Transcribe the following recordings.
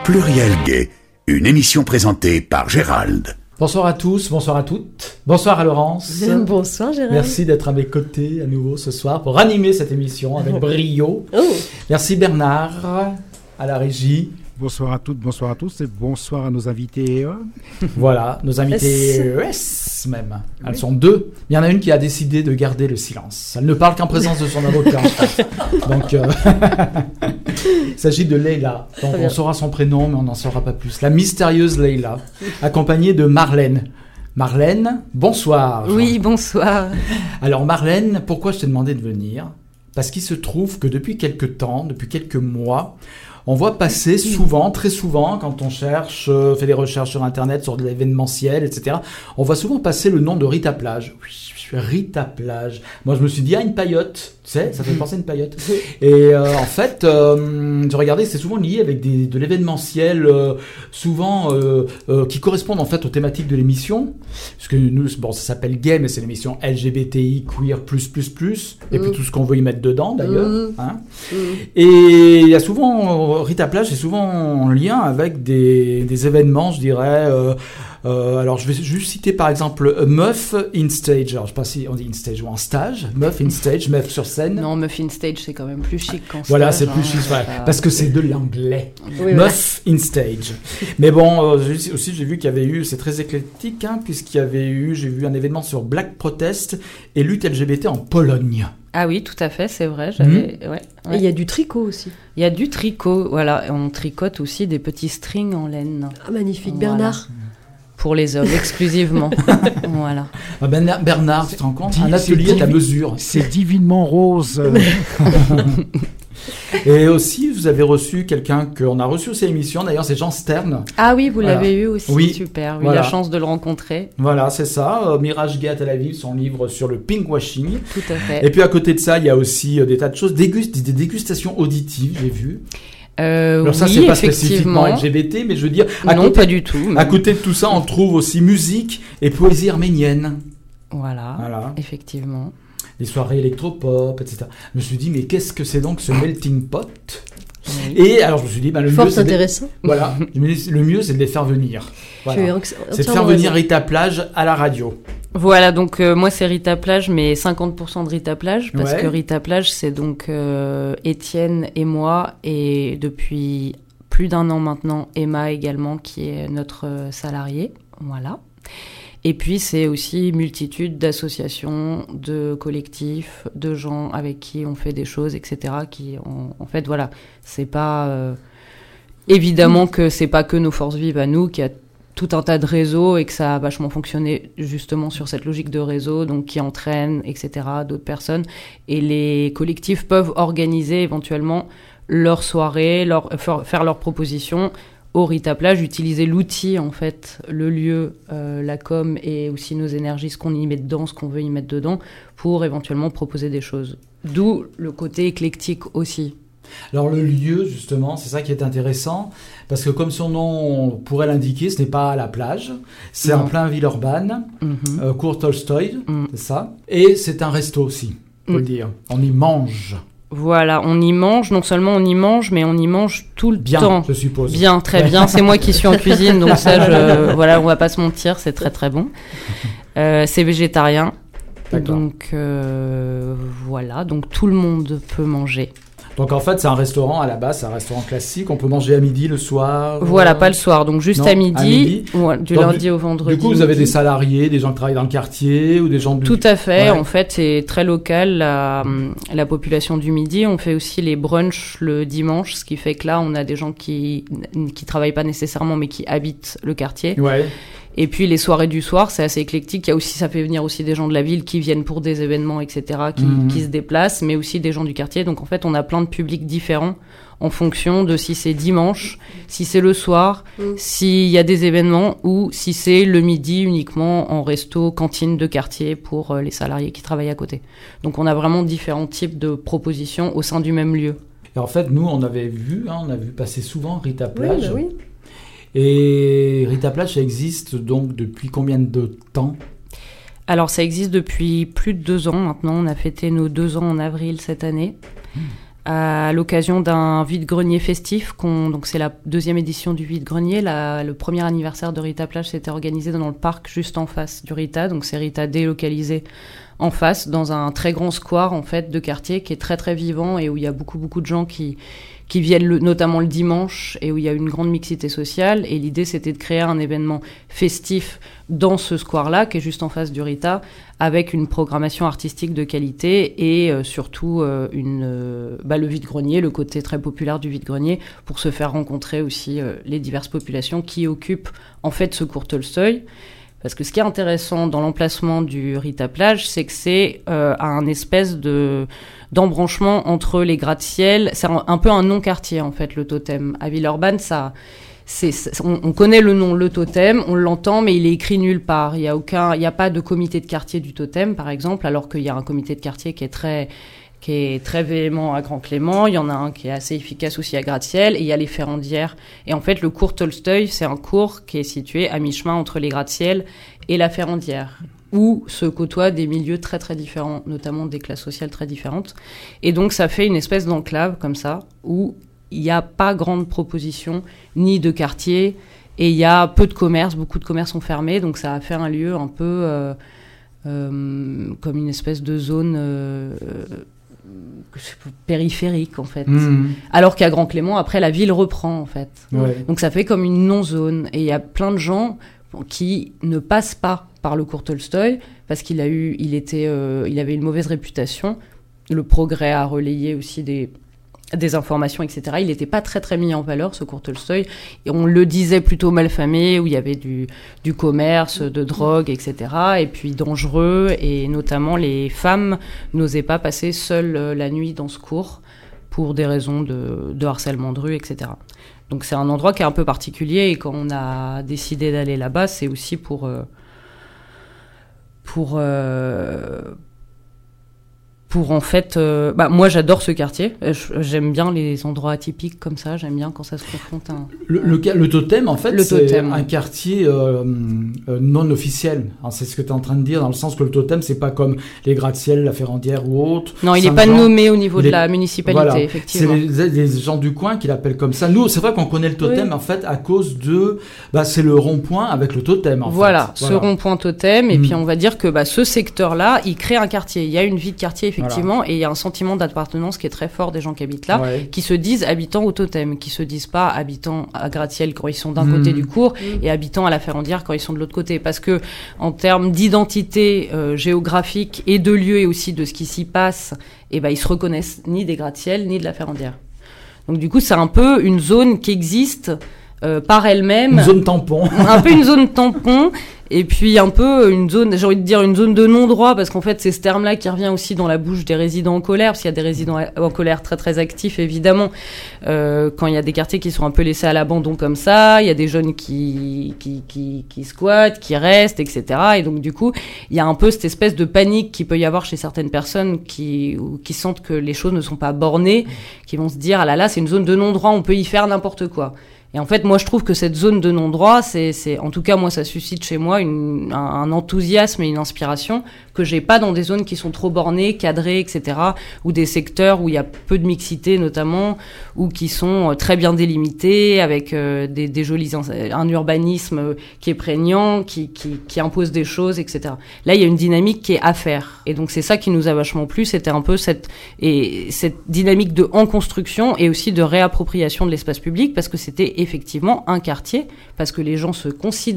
Pluriel Gay, une émission présentée par Gérald. Bonsoir à tous, bonsoir à toutes. Bonsoir à Laurence. Bonsoir Gérald. Merci d'être à mes côtés à nouveau ce soir pour animer cette émission avec brio. Merci Bernard à la régie. Bonsoir à toutes, bonsoir à tous et bonsoir à nos invités. Voilà, nos invités même. Elles sont deux. Il y en a une qui a décidé de garder le silence. Elle ne parle qu'en présence de son avocat. En fait. Donc, il s'agit de Leila. Donc, on saura son prénom, mais on n'en saura pas plus. La mystérieuse Leila, accompagnée de Marlène. Marlène, bonsoir. Oui, bonsoir. Alors Marlène, pourquoi je t'ai demandé de venir ? Parce qu'il se trouve que depuis quelques temps, depuis quelques mois, on voit passer souvent, très souvent, quand on cherche, fait des recherches sur Internet, sur de l'événementiel, etc., on voit souvent passer le nom de Rita Plage. Oui, Rita Plage. Moi, je me suis dit, une paillote. Tu sais, ça fait penser à une paillote. Et en fait, je regardais, c'est souvent lié avec de l'événementiel, souvent qui correspondent en fait aux thématiques de l'émission. Parce que nous, bon, ça s'appelle Gay, mais c'est l'émission LGBTI, queer, et puis tout ce qu'on veut y mettre dedans, d'ailleurs. Hein. Et il y a souvent, Rita Plage est souvent en lien avec des événements, je dirais. Alors, je vais juste citer par exemple Meuf in Stage. Alors, je ne sais pas si on dit in stage ou en stage. Meuf in Stage, meuf sur scène. Non, Meuf in Stage, c'est quand même plus chic qu'en stage. Voilà, c'est plus chic, ouais, parce que c'est de l'anglais. Oui, Meuf in Stage. Mais bon, aussi, j'ai vu qu'il y avait eu, c'est très éclectique, hein, puisqu'il y avait eu, j'ai vu un événement sur Black Protest et lutte LGBT en Pologne. Ah oui, tout à fait, c'est vrai. Ouais. Et il y a du tricot aussi. Il y a du tricot, voilà. Et on tricote aussi des petits strings en laine. Ah, magnifique, voilà. Bernard. Pour les hommes, exclusivement. Voilà. Bernard, tu te rends compte ? Un atelier de la mesure. C'est divinement rose. Et aussi, vous avez reçu quelqu'un qu'on a reçu aussi à l'émission, d'ailleurs, c'est Jean Stern. Ah oui, vous l'avez eu aussi, oui. Super. Oui, voilà. La chance de le rencontrer. Voilà, c'est ça. Mirage Gay à Tel Aviv, son livre sur le pinkwashing. Tout à fait. Et puis à côté de ça, il y a aussi des tas de choses, des dégustations auditives, j'ai vu. Alors ça, oui, c'est pas spécifiquement LGBT, mais je veux dire... pas du tout. À côté de tout ça, on trouve aussi musique et poésie arménienne. Voilà. Effectivement. Les soirées électropop, etc. Je me suis dit, mais qu'est-ce que c'est donc ce melting pot ? Et alors je me suis dit, le fort mieux, intéressant. Voilà, le mieux, c'est de les faire venir. Voilà. C'est de faire venir Rita Plage à la radio. Voilà, donc moi c'est Rita Plage, mais 50% de Rita Plage, parce que Rita Plage c'est donc Étienne et moi, et depuis plus d'un an maintenant, Emma également, qui est notre salariée, voilà. Et puis c'est aussi multitude d'associations, de collectifs, de gens avec qui on fait des choses, etc. Qui en fait, voilà, c'est pas... évidemment que c'est pas que nos forces vives à nous, qu'il y a tout un tas de réseaux et que ça a vachement fonctionné justement sur cette logique de réseau, donc qui entraîne, etc., d'autres personnes. Et les collectifs peuvent organiser éventuellement leurs soirées, faire leurs propositions au Rita Plage, utiliser l'outil, en fait, le lieu, la com et aussi nos énergies, ce qu'on y met dedans, ce qu'on veut y mettre dedans, pour éventuellement proposer des choses. D'où le côté éclectique aussi. Alors le lieu, justement, c'est ça qui est intéressant, parce que comme son nom pourrait l'indiquer, ce n'est pas à la plage, c'est en plein Villeurbanne, cours Tolstoï, c'est ça, et c'est un resto aussi, faut le dire, on y mange. Voilà, on y mange, non seulement on y mange, mais on y mange tout le temps. Je suppose. Bien, très bien, c'est moi qui suis en cuisine, donc ça, voilà, on va pas se mentir, c'est très très bon. C'est végétarien, donc voilà, donc tout le monde peut manger. Donc en fait, c'est un restaurant à la base, c'est un restaurant classique. On peut manger à midi, le soir. Voilà, pas le soir, donc juste à midi. Ouais, du lundi au vendredi. Du coup, vous avez des salariés, des gens qui travaillent dans le quartier ou des gens. Tout à fait. Ouais. En fait, c'est très local la population du midi. On fait aussi les brunchs le dimanche, ce qui fait que là, on a des gens qui travaillent pas nécessairement, mais qui habitent le quartier. Ouais. Et puis les soirées du soir, c'est assez éclectique. Il y a aussi, ça fait venir aussi des gens de la ville qui viennent pour des événements, etc., qui se déplacent, mais aussi des gens du quartier. Donc en fait, on a plein de publics différents en fonction de si c'est dimanche, si c'est le soir, s'il y a des événements ou si c'est le midi uniquement en resto, cantine de quartier pour les salariés qui travaillent à côté. Donc on a vraiment différents types de propositions au sein du même lieu. Et en fait, nous, on a vu passer souvent Rita Plage. Oui. Et Rita Plage, ça existe donc depuis combien de temps ? Alors, ça existe depuis plus de 2 ans maintenant. On a fêté nos 2 ans en avril cette année. à l'occasion d'un vide-grenier festif. Donc c'est la 2e édition du vide-grenier. Le premier anniversaire de Rita Plage s'était organisé dans le parc juste en face du Rita. Donc c'est Rita délocalisé en face, dans un très grand square en fait de quartier qui est très très vivant et où il y a beaucoup de gens qui viennent notamment le dimanche et où il y a une grande mixité sociale. Et l'idée, c'était de créer un événement festif dans ce square-là, qui est juste en face du Rita, avec une programmation artistique de qualité et surtout le vide-grenier, le côté très populaire du vide-grenier, pour se faire rencontrer aussi les diverses populations qui occupent en fait ce cours Tolstoï. Parce que ce qui est intéressant dans l'emplacement du Rita Plage, c'est que c'est un espèce d'embranchement entre les gratte-ciel. C'est un peu un non-quartier, en fait, le Totem. À Villeurbanne, on connaît le nom, le Totem, on l'entend, mais il est écrit nulle part. Il y a pas de comité de quartier du Totem, par exemple, alors qu'il y a un comité de quartier qui est très véhément à Grand Clément. Il y en a un qui est assez efficace aussi à Gratte-Ciel. Et il y a les Ferrandières. Et en fait, le cours Tolstoï, c'est un cours qui est situé à mi-chemin entre les Gratte-Ciel et la Ferrandière, où se côtoient des milieux très très différents, notamment des classes sociales très différentes. Et donc, ça fait une espèce d'enclave comme ça, où il n'y a pas grande proposition, ni de quartier, et il y a peu de commerces, beaucoup de commerces sont fermés. Donc, ça a fait un lieu un peu comme une espèce de zone... périphérique en fait. Alors qu'à Grand Clément, après, la ville reprend en fait. Ouais. Donc ça fait comme une non-zone. Et il y a plein de gens qui ne passent pas par le cours Tolstoï parce qu'il avait une mauvaise réputation. Le Progrès a relayé aussi des informations, etc. Il n'était pas très très mis en valeur, ce cours Tolstoï, et on le disait plutôt malfamé, où il y avait du commerce, de drogue, etc., et puis dangereux, et notamment les femmes n'osaient pas passer seules la nuit dans ce cours pour des raisons de harcèlement de rue, etc. Donc c'est un endroit qui est un peu particulier, et quand on a décidé d'aller là-bas, c'est aussi pour en fait... moi, j'adore ce quartier. J'aime bien les endroits atypiques comme ça. J'aime bien quand ça se confronte à... Le Totem, en fait, c'est un quartier non officiel. Alors, c'est ce que tu es en train de dire, dans le sens que le Totem, c'est pas comme les gratte-ciel, la Ferrandière ou autre. Non, il n'est pas nommé au niveau de la municipalité, voilà. Effectivement. C'est les gens du coin qui l'appellent comme ça. Nous, c'est vrai qu'on connaît le Totem, oui. En fait, à cause de... c'est le rond-point avec le Totem, en fait. Ce rond-point Totem. Et puis, on va dire que ce secteur-là, il crée un quartier. Il y a une vie de quartier, effectivement, et il y a un sentiment d'appartenance qui est très fort des gens qui habitent là, qui se disent habitants au Totem, qui se disent pas habitants à Gratte-Ciel quand ils sont d'un côté du cours et habitants à la Ferrandière quand ils sont de l'autre côté, parce que en termes d'identité géographique et de lieu et aussi de ce qui s'y passe, ils se reconnaissent ni des Gratte-Ciel ni de la Ferrandière. Donc du coup, c'est un peu une zone qui existe par elle-même. Une zone tampon. Un peu une zone tampon. Et puis un peu une zone, j'ai envie de dire une zone de non-droit, parce qu'en fait c'est ce terme-là qui revient aussi dans la bouche des résidents en colère, parce qu'il y a des résidents en colère très très actifs évidemment, quand il y a des quartiers qui sont un peu laissés à l'abandon comme ça, il y a des jeunes qui squattent, qui restent, etc. Et donc du coup il y a un peu cette espèce de panique qu'il peut y avoir chez certaines personnes qui sentent que les choses ne sont pas bornées, qui vont se dire ah là c'est une zone de non-droit, on peut y faire n'importe quoi. Et en fait, moi, je trouve que cette zone de non-droit, en tout cas, moi, ça suscite chez moi un enthousiasme et une inspiration que j'ai pas dans des zones qui sont trop bornées, cadrées, etc., ou des secteurs où il y a peu de mixité, notamment, ou qui sont très bien délimités, avec des jolis, un urbanisme qui est prégnant, qui impose des choses, etc. Là, il y a une dynamique qui est à faire. Et donc, c'est ça qui nous a vachement plu, c'était un peu cette dynamique de en construction et aussi de réappropriation de l'espace public, parce que c'était effectivement un quartier, parce que les gens se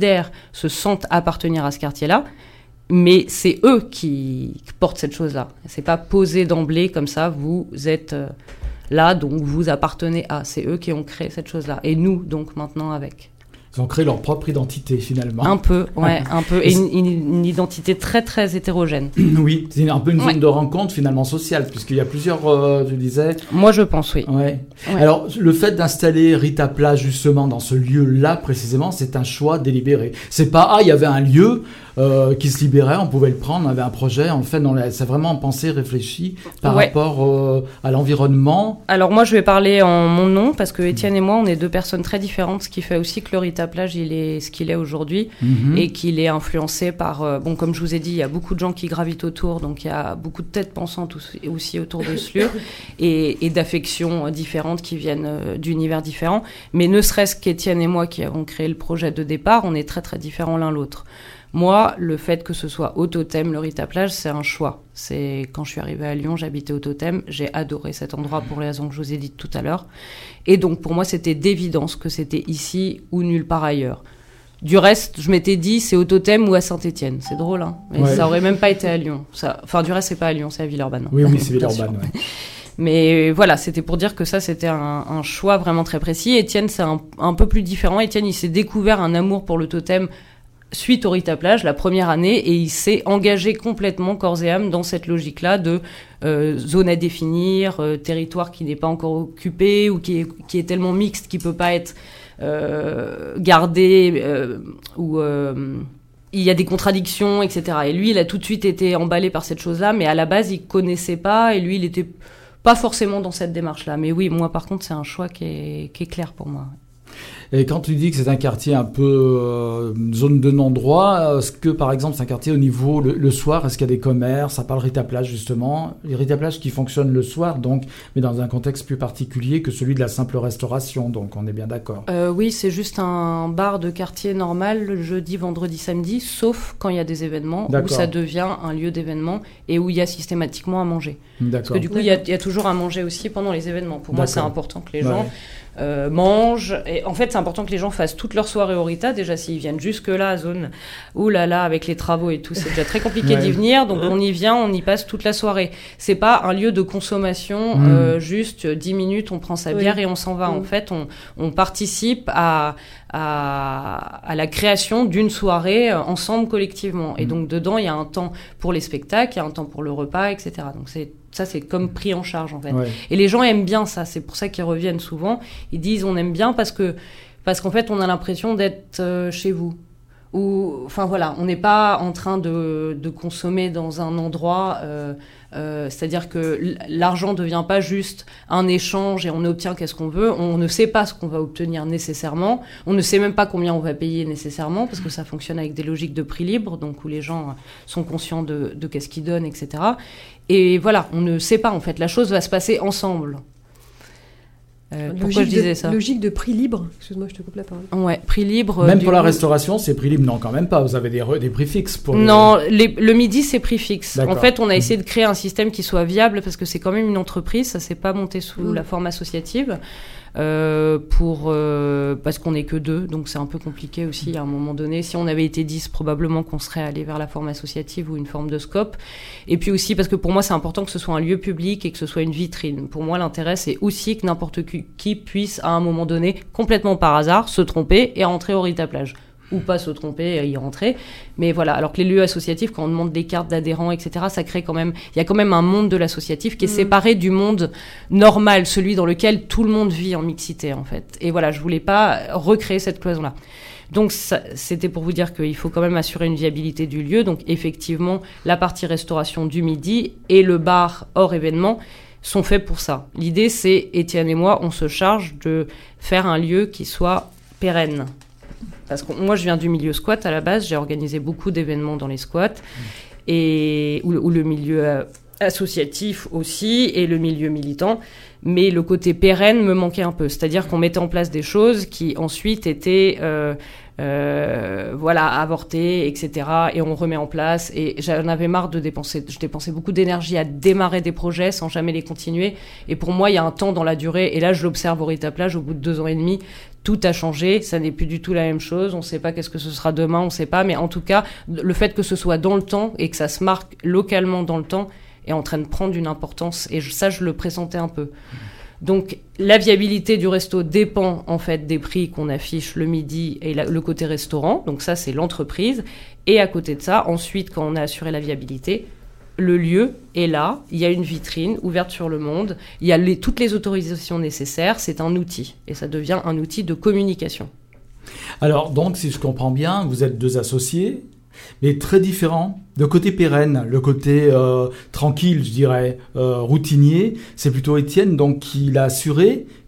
sentent appartenir à ce quartier-là, mais c'est eux qui portent cette chose-là. C'est pas posé d'emblée comme ça, vous êtes là, donc vous appartenez à. C'est eux qui ont créé cette chose-là. Et nous, donc, maintenant, avec. Ils ont créé leur propre identité, finalement. Un peu, ouais, un peu. Et une identité très, très hétérogène. Oui, c'est un peu une zone de rencontre, finalement, sociale, puisqu'il y a plusieurs, tu disais... Moi, je pense, oui. Ouais. Alors, le fait d'installer Rita Plage, justement, dans ce lieu-là, précisément, c'est un choix délibéré. C'est pas, il y avait un lieu qui se libérait, on pouvait le prendre, on avait un projet, en fait, c'est vraiment pensé, réfléchi par rapport à l'environnement. Alors, moi, je vais parler en mon nom, parce que Étienne et moi, on est deux personnes très différentes, ce qui fait aussi que le Rita Rita Plage, il est ce qu'il est aujourd'hui et qu'il est influencé par... comme je vous ai dit, il y a beaucoup de gens qui gravitent autour, donc il y a beaucoup de têtes pensantes aussi autour de ce lieu et d'affections différentes qui viennent d'univers différents. Mais ne serait-ce qu'Étienne et moi qui avons créé le projet de départ, on est très très différents l'un l'autre. Moi, le fait que ce soit au Totem, le Rita Plage, c'est un choix. C'est quand je suis arrivée à Lyon, j'habitais au Totem, j'ai adoré cet endroit pour les raisons que je vous ai dites tout à l'heure. Et donc pour moi, c'était d'évidence que c'était ici ou nulle part ailleurs. Du reste, je m'étais dit, c'est au Totem ou à Saint-Étienne. C'est drôle, hein. Mais ça aurait même pas été à Lyon. Du reste, c'est pas à Lyon, c'est à Villeurbanne. Oui, c'est Villeurbanne, ouais. Mais voilà, c'était pour dire que ça, c'était un choix vraiment très précis. Étienne, c'est un peu plus différent. Étienne, il s'est découvert un amour pour le Totem suite au Rita Plage, la première année, et il s'est engagé complètement, corps et âme, dans cette logique-là de zone à définir, territoire qui n'est pas encore occupé ou qui est tellement mixte qu'il peut pas être gardé ou il y a des contradictions, etc. Et lui, il a tout de suite été emballé par cette chose-là, mais à la base, il connaissait pas, et lui, il était pas forcément dans cette démarche-là. Mais oui, moi, par contre, c'est un choix qui est clair pour moi. Et quand tu dis que c'est un quartier un peu zone de non-droit, est-ce que par exemple c'est un quartier au niveau le soir, est-ce qu'il y a des commerces, à part le Rita Plage justement, les Rita Plage qui fonctionnent le soir donc, mais dans un contexte plus particulier que celui de la simple restauration, donc on est bien d'accord. Oui, c'est juste un bar de quartier normal le jeudi, vendredi, samedi, sauf quand il y a des événements où ça devient un lieu d'événement et où il y a systématiquement à manger. Parce que du coup il y a toujours à manger aussi pendant les événements. Pour moi c'est important que les gens mangent. Et en fait, c'est important que les gens fassent toute leur soirée au Rita. Déjà, s'ils viennent jusque-là, à zone, avec les travaux et tout, c'est déjà très compliqué d'y venir. Donc, on y vient, on y passe toute la soirée. C'est pas un lieu de consommation, juste 10 minutes, on prend sa bière et on s'en va. En fait, on participe à la création d'une soirée ensemble, collectivement. Et donc, dedans, il y a un temps pour les spectacles, il y a un temps pour le repas, etc. Donc, c'est comme pris en charge, en fait. Ouais. Et les gens aiment bien ça. C'est pour ça qu'ils reviennent souvent. Ils disent, on aime bien parce qu'en fait, on a l'impression d'être chez vous. On n'est pas en train de consommer dans un endroit, c'est-à-dire que l'argent ne devient pas juste un échange et on obtient qu'est-ce qu'on veut. On ne sait pas ce qu'on va obtenir nécessairement. On ne sait même pas combien on va payer nécessairement parce que ça fonctionne avec des logiques de prix libre, donc où les gens sont conscients de qu'est-ce qu'ils donnent, etc. Et voilà, on ne sait pas en fait. La chose va se passer ensemble. Pourquoi je disais ça ? Logique de prix libre. Excuse-moi, je te coupe la parole. Ouais, prix libre. Même pour la restauration, c'est prix libre ? Non, quand même pas. Vous avez des prix fixes pour. Non, le midi, c'est prix fixe. D'accord. En fait, on a essayé de créer un système qui soit viable parce que c'est quand même une entreprise. Ça s'est pas monté sous la forme associative. Parce qu'on n'est que 2, donc c'est un peu compliqué aussi à un moment donné. Si on avait été 10, probablement qu'on serait allé vers la forme associative ou une forme de scope. Et puis aussi parce que pour moi c'est important que ce soit un lieu public et que ce soit une vitrine. Pour moi l'intérêt c'est aussi que n'importe qui puisse à un moment donné, complètement par hasard, se tromper et rentrer au Rita Plage. Ou pas se tromper et y rentrer. Mais voilà, alors que les lieux associatifs, quand on demande des cartes d'adhérents, etc., ça crée quand même... Il y a quand même un monde de l'associatif qui est séparé du monde normal, celui dans lequel tout le monde vit en mixité, en fait. Et voilà, je voulais pas recréer cette cloison-là. Donc, c'était pour vous dire qu'il faut quand même assurer une viabilité du lieu. Donc, effectivement, la partie restauration du midi et le bar hors événement sont faits pour ça. L'idée, c'est, Étienne et moi, on se charge de faire un lieu qui soit pérenne. Parce que moi, je viens du milieu squat à la base. J'ai organisé beaucoup d'événements dans les squats. Ou le milieu associatif aussi, et le milieu militant. Mais le côté pérenne me manquait un peu. C'est-à-dire qu'on mettait en place des choses qui ensuite étaient avortées, etc. Et on remet en place. Et j'en avais marre de dépenser. Je dépensais beaucoup d'énergie à démarrer des projets sans jamais les continuer. Et pour moi, il y a un temps dans la durée. Et là, je l'observe au Rita Plage, au bout de 2 ans et demi. Tout a changé, ça n'est plus du tout la même chose, on ne sait pas qu'est-ce que ce sera demain, on ne sait pas, mais en tout cas, le fait que ce soit dans le temps et que ça se marque localement dans le temps est en train de prendre une importance, et ça, je le pressentais un peu. Donc, la viabilité du resto dépend en fait des prix qu'on affiche le midi et le côté restaurant, donc ça, c'est l'entreprise, et à côté de ça, ensuite, quand on a assuré la viabilité, le lieu est là, il y a une vitrine ouverte sur le monde, il y a toutes les autorisations nécessaires, c'est un outil, et ça devient un outil de communication. Alors, donc, si je comprends bien, vous êtes 2 associés, mais très différents. Le côté pérenne, le côté tranquille, je dirais, routinier, c'est plutôt Étienne donc, qui l'a assuré,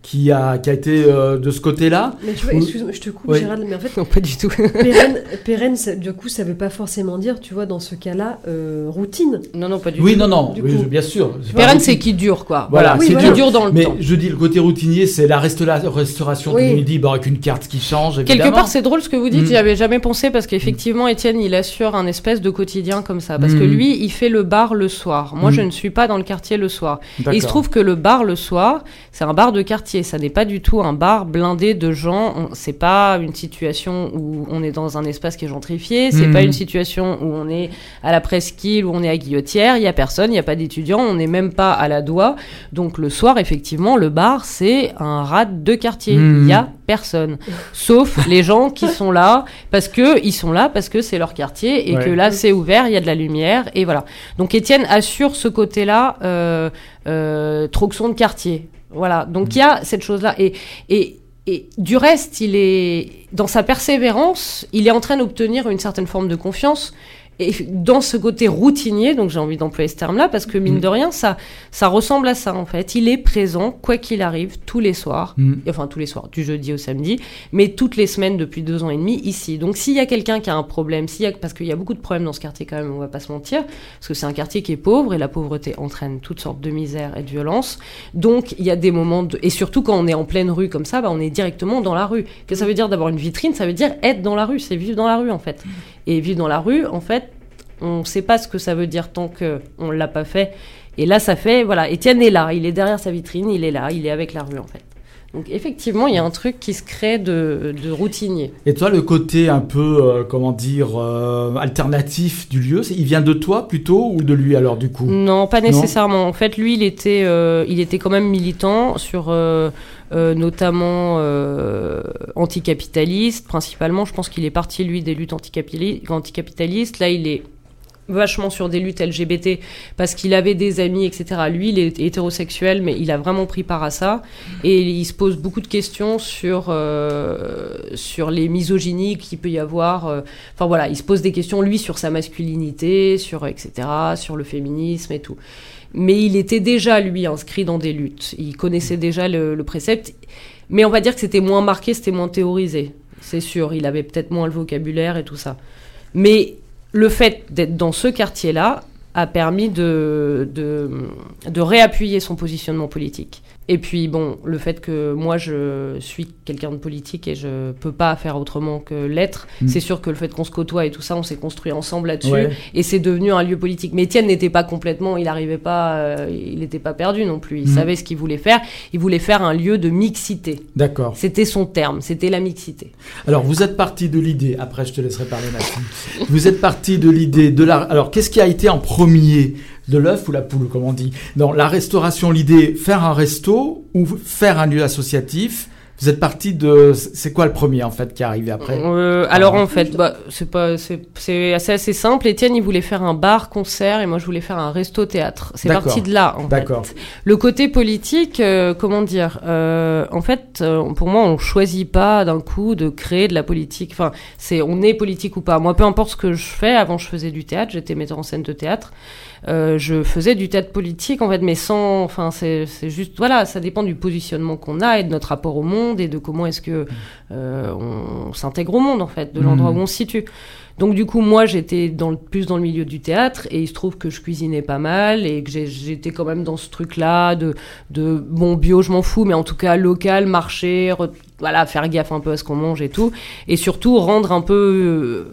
qui a été de ce côté-là. Mais tu vois, excuse-moi, je te coupe, Oui. Gérald, mais en fait, Non, pas du tout. pérenne, du coup, ça veut pas forcément dire, tu vois, dans ce cas-là, routine. Non, pas du Oui, tout. non, Du oui, coup. bien sûr. Pérenne, c'est qui dure, quoi. Voilà, Oui, c'est voilà. qui dure dans le Mais temps. je dis, le côté routinier, c'est la restauration Oui. du midi, avec une carte qui change, évidemment. Quelque part, c'est drôle ce que vous dites, Mm. j'y avais jamais pensé parce qu'effectivement, Étienne, il assure un espèce de quotidien comme ça. Parce que lui, il fait le bar le soir. Moi, je ne suis pas dans le quartier le soir. Et il se trouve que le bar le soir, c'est un bar de quartier. Ça n'est pas du tout un bar blindé de gens. C'est pas une situation où on est dans un espace qui est gentrifié. C'est pas une situation où on est à la Presqu'île, où on est à Guillotière. Il y a personne, il n'y a pas d'étudiants. On n'est même pas à la Doua. Donc le soir, effectivement, le bar, c'est un rad de quartier. Il y a personne. Sauf les gens qui sont là parce que c'est leur quartier et que là, c'est ouvert, il y a de la lumière et voilà. Donc Étienne assure ce côté-là, Troxon de quartier. Voilà. Donc il y a cette chose-là et du reste, il est dans sa persévérance, il est en train d'obtenir une certaine forme de confiance. Et dans ce côté routinier, donc j'ai envie d'employer ce terme-là, parce que mine de rien, ça ressemble à ça, en fait. Il est présent, quoi qu'il arrive, tous les soirs, enfin tous les soirs, du jeudi au samedi, mais toutes les semaines depuis 2 ans et demi, ici. Donc s'il y a quelqu'un qui a un problème, parce qu'il y a beaucoup de problèmes dans ce quartier quand même, on va pas se mentir, parce que c'est un quartier qui est pauvre, et la pauvreté entraîne toutes sortes de misère et de violence. Donc il y a des moments et surtout quand on est en pleine rue comme ça, on est directement dans la rue. Qu'est-ce que ça veut dire d'avoir une vitrine? Ça veut dire être dans la rue, c'est vivre dans la rue, en fait. Et vivre dans la rue, en fait, on ne sait pas ce que ça veut dire tant qu'on ne l'a pas fait. Et là, ça fait... Voilà, Étienne est là, il est derrière sa vitrine, il est là, il est avec la rue, en fait. Donc, effectivement, il y a un truc qui se crée de routinier. Et toi, le côté un peu, alternatif du lieu, il vient de toi plutôt ou de lui alors, du coup? Non, pas nécessairement. En fait, lui, il était quand même militant sur... notamment anticapitaliste, principalement. Je pense qu'il est parti, lui, des luttes anticapitalistes. Là, il est vachement sur des luttes LGBT parce qu'il avait des amis, etc. Lui, il est hétérosexuel, mais il a vraiment pris part à ça. Et il se pose beaucoup de questions sur les misogynies qu'il peut y avoir. Enfin, voilà, il se pose des questions, lui, sur sa masculinité, etc., sur le féminisme et tout. Mais il était déjà, lui, inscrit dans des luttes. Il connaissait déjà le précepte. Mais on va dire que c'était moins marqué, c'était moins théorisé. C'est sûr, il avait peut-être moins le vocabulaire et tout ça. Mais le fait d'être dans ce quartier-là a permis de réappuyer son positionnement politique. Et puis, bon, le fait que moi, je suis quelqu'un de politique et je peux pas faire autrement que l'être, c'est sûr que le fait qu'on se côtoie et tout ça, on s'est construit ensemble là-dessus, et c'est devenu un lieu politique. Mais Étienne n'était pas complètement, il n'était pas perdu non plus. Il savait ce qu'il voulait faire. Il voulait faire un lieu de mixité. D'accord. C'était son terme, c'était la mixité. Alors, vous êtes parti de l'idée, après je te laisserai parler, Maxime. Vous êtes parti de l'idée alors, qu'est-ce qui a été en premier? De l'œuf ou la poule, comme on dit. Dans la restauration, l'idée, faire un resto ou faire un lieu associatif. Vous êtes parti de... C'est quoi le premier, en fait, qui est arrivé après? Alors, en fait, c'est assez simple. Étienne, il voulait faire un bar-concert et moi, je voulais faire un resto-théâtre. C'est parti de là, en fait. Le côté politique, comment dire en fait, pour moi, on choisit pas d'un coup de créer de la politique. Enfin, on est politique ou pas. Moi, peu importe ce que je fais. Avant, je faisais du théâtre. J'étais metteur en scène de théâtre. Je faisais du théâtre politique, en fait, mais sans... Enfin, c'est juste... Voilà, ça dépend du positionnement qu'on a et de notre rapport au monde et de comment est-ce que on s'intègre au monde, en fait, de l'endroit où on se situe. Donc, du coup, moi, j'étais plus dans le milieu du théâtre et il se trouve que je cuisinais pas mal et que j'étais quand même dans ce truc-là de bon, bio, je m'en fous, mais en tout cas, local, marché, voilà, faire gaffe un peu à ce qu'on mange et tout. Et surtout, rendre un peu...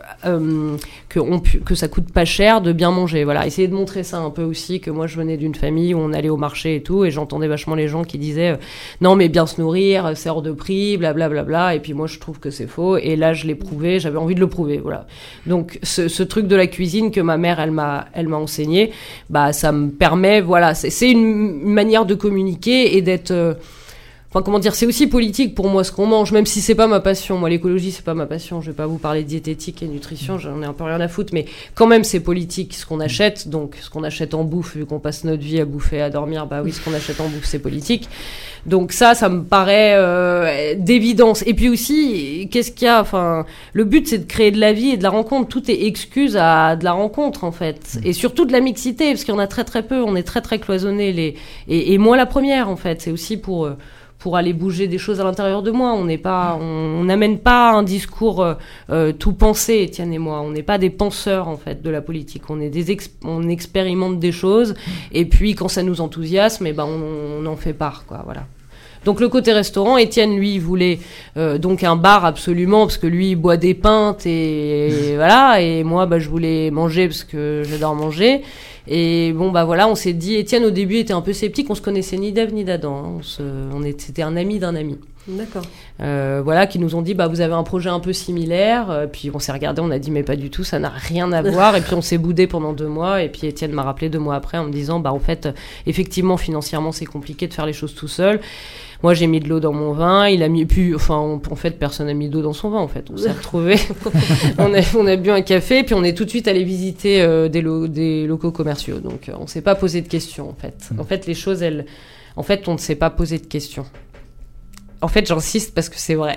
que ça coûte pas cher de bien manger. Voilà, essayer de montrer ça un peu aussi, que moi je venais d'une famille où on allait au marché et tout, et j'entendais vachement les gens qui disaient non mais bien se nourrir, c'est hors de prix, blablabla, bla, bla, bla. Et puis moi je trouve que c'est faux, et là je l'ai prouvé, j'avais envie de le prouver, voilà. Donc ce truc de la cuisine que ma mère elle m'a enseigné, bah ça me permet, voilà, c'est une manière de communiquer et d'être... Enfin, comment dire, c'est aussi politique pour moi ce qu'on mange, même si c'est pas ma passion. Moi, l'écologie, c'est pas ma passion. Je vais pas vous parler de diététique et nutrition, j'en ai un peu rien à foutre, mais quand même, c'est politique ce qu'on achète. Donc, ce qu'on achète en bouffe, vu qu'on passe notre vie à bouffer, à dormir, bah oui, ce qu'on achète en bouffe, c'est politique. Donc ça me paraît d'évidence. Et puis aussi, qu'est-ce qu'il y a? Enfin, le but, c'est de créer de la vie et de la rencontre. Tout est excuse à de la rencontre, en fait. Et surtout de la mixité, parce qu'il y en a très très peu. On est très très cloisonnés. Et moi, la première, en fait. C'est aussi pour pour aller bouger des choses à l'intérieur de moi. On n'amène pas un discours tout pensé, Étienne et moi. On n'est pas des penseurs, en fait, de la politique. On expérimente des choses, et puis quand ça nous enthousiasme, on en fait part, quoi, voilà. Donc le côté restaurant, Étienne, lui, voulait donc un bar absolument, parce que lui, il boit des pintes, et voilà, et moi, je voulais manger, parce que j'adore manger. Et voilà, on s'est dit, Étienne, au début, était un peu sceptique, on se connaissait ni d'Ève ni d'Adam, c'était un ami d'un ami. D'accord. Voilà, qui nous ont dit, vous avez un projet un peu similaire, puis on s'est regardé, on a dit, mais pas du tout, ça n'a rien à voir, et puis on s'est boudé pendant 2 mois, et puis Étienne m'a rappelé 2 mois après en me disant, en fait, effectivement, financièrement, c'est compliqué de faire les choses tout seul. Moi, j'ai mis de l'eau dans mon vin, il a mis, en fait, personne n'a mis d'eau dans son vin, en fait. On s'est retrouvés, on a bu un café, puis on est tout de suite allé visiter des locaux commerciaux. Donc, on s'est pas posé de questions, en fait. En fait, les choses, on ne s'est pas posé de questions. En fait, j'insiste parce que c'est vrai.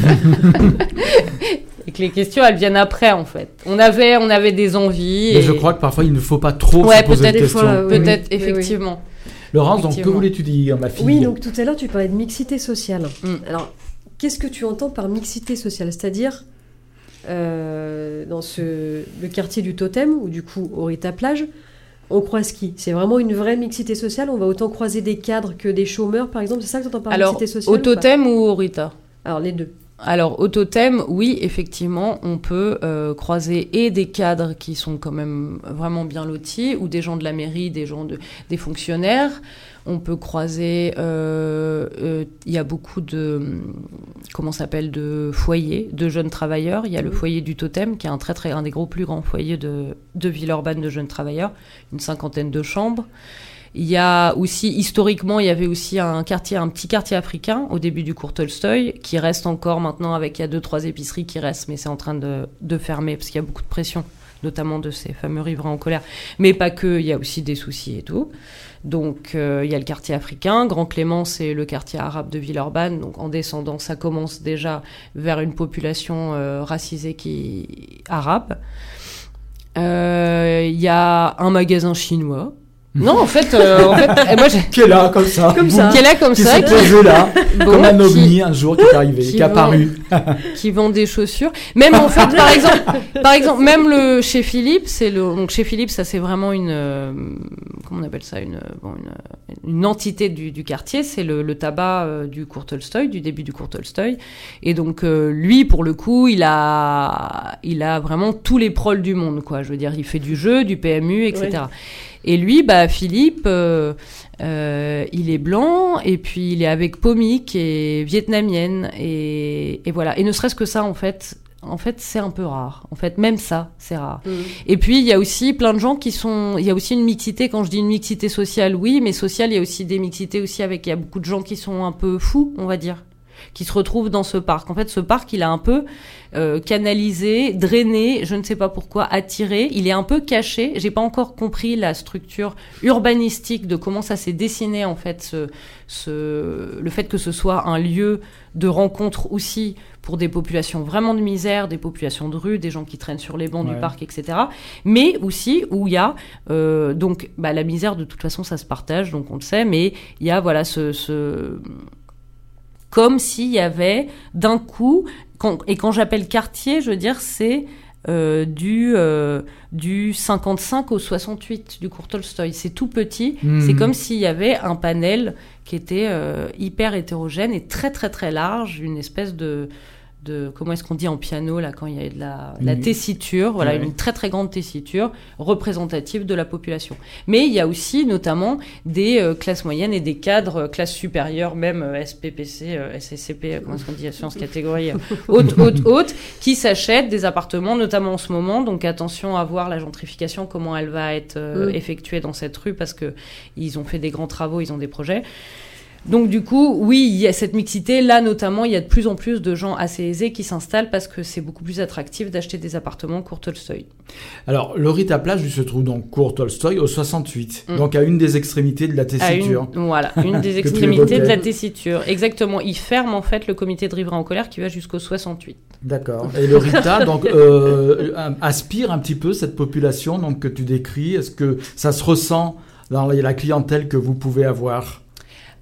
Et que les questions, elles viennent après, en fait. On avait des envies. Mais je crois que parfois, il ne faut pas trop se poser de questions. Peut-être, effectivement. Oui. Laurence, donc, que voulais-tu dire, ma fille ? Oui, donc tout à l'heure, tu parlais de mixité sociale. Alors, qu'est-ce que tu entends par mixité sociale ? C'est-à-dire, dans le quartier du Totem, ou du coup, Orita-Plage, on croise qui ? C'est vraiment une vraie mixité sociale ? On va autant croiser des cadres que des chômeurs, par exemple ? C'est ça que tu entends par mixité sociale ? Au Totem ou Orita ? Alors, les deux. Alors, au Totem, oui, effectivement, on peut croiser et des cadres qui sont quand même vraiment bien lotis, ou des gens de la mairie, des fonctionnaires. On peut croiser... il y a beaucoup de... de foyers de jeunes travailleurs. Il y a le foyer du Totem, qui est un des plus grands foyers de Villeurbanne de jeunes travailleurs. Une 50aine de chambres. Il y a aussi, historiquement, il y avait aussi un petit quartier africain au début du cours Tolstoï, qui reste encore maintenant il y a 2-3 épiceries qui restent, mais c'est en train de fermer parce qu'il y a beaucoup de pression, notamment de ces fameux riverains en colère. Mais pas que, il y a aussi des soucis et tout. Donc, il y a le quartier africain. Grand Clément, c'est le quartier arabe de Villeurbanne. Donc, en descendant, ça commence déjà vers une population racisée arabe. Il y a un magasin chinois. Non, en fait, moi j'ai... Qui est là, comme ça. Qui est là, comme ça. Qui s'est posé là, comme un ovni un jour qui est arrivé, qui est apparu. Qui vend des chaussures. Même, en fait, par exemple, même chez Philippe, donc chez Philippe, ça c'est vraiment comment on appelle ça, une entité du quartier, c'est le tabac du cours Tolstoï, du début du cours Tolstoï. Et donc, lui, pour le coup, il a vraiment tous les proles du monde, quoi. Je veux dire, il fait du jeu, du PMU, etc. Oui. Et lui, Philippe, il est blanc, et puis il est avec Pomi, qui est vietnamienne, et voilà. Et ne serait-ce que ça, en fait, c'est un peu rare. En fait, même ça, c'est rare. Et puis, il y a aussi plein de gens il y a aussi une mixité. Quand je dis une mixité sociale, oui, mais sociale, il y a aussi des mixités aussi il y a beaucoup de gens qui sont un peu fous, on va dire, qui se retrouvent dans ce parc. En fait, ce parc, il a un peu canalisé, drainé, je ne sais pas pourquoi, attiré. Il est un peu caché. J'ai pas encore compris la structure urbanistique de comment ça s'est dessiné, en fait, le fait que ce soit un lieu de rencontre aussi pour des populations vraiment de misère, des populations de rue, des gens qui traînent sur les bancs du parc, etc. Mais aussi où il y a donc la misère, de toute façon, ça se partage, donc on le sait, mais il y a comme s'il y avait d'un coup, quand j'appelle quartier, je veux dire, c'est du 55 au 68 du cours Tolstoï. C'est tout petit. C'est comme s'il y avait un panel qui était hyper hétérogène et très très très large, une espèce de comment est-ce qu'on dit en piano là quand il y a de la tessiture, voilà, une très très grande tessiture représentative de la population. Mais il y a aussi notamment des classes moyennes et des cadres classes supérieures, même SPPC, SSCP, comment est-ce qu'on dit, sciences catégorie haute, qui s'achètent des appartements, notamment en ce moment. Donc attention à voir la gentrification, comment elle va être effectuée dans cette rue, parce que ils ont fait des grands travaux, ils ont des projets. Donc du coup, oui, il y a cette mixité. Là, notamment, il y a de plus en plus de gens assez aisés qui s'installent parce que c'est beaucoup plus attractif d'acheter des appartements cours Tolstoï. Alors, l'Orita-Plage, il se trouve donc cours Tolstoï au 68, donc à une des extrémités de la tessiture. Voilà, une des extrémités de la tessiture. Exactement. Il ferme en fait le comité de riverains en colère qui va jusqu'au 68. D'accord. Et l'Orita, donc, aspire un petit peu cette population donc, que tu décris. Est-ce que ça se ressent dans la clientèle que vous pouvez avoir ?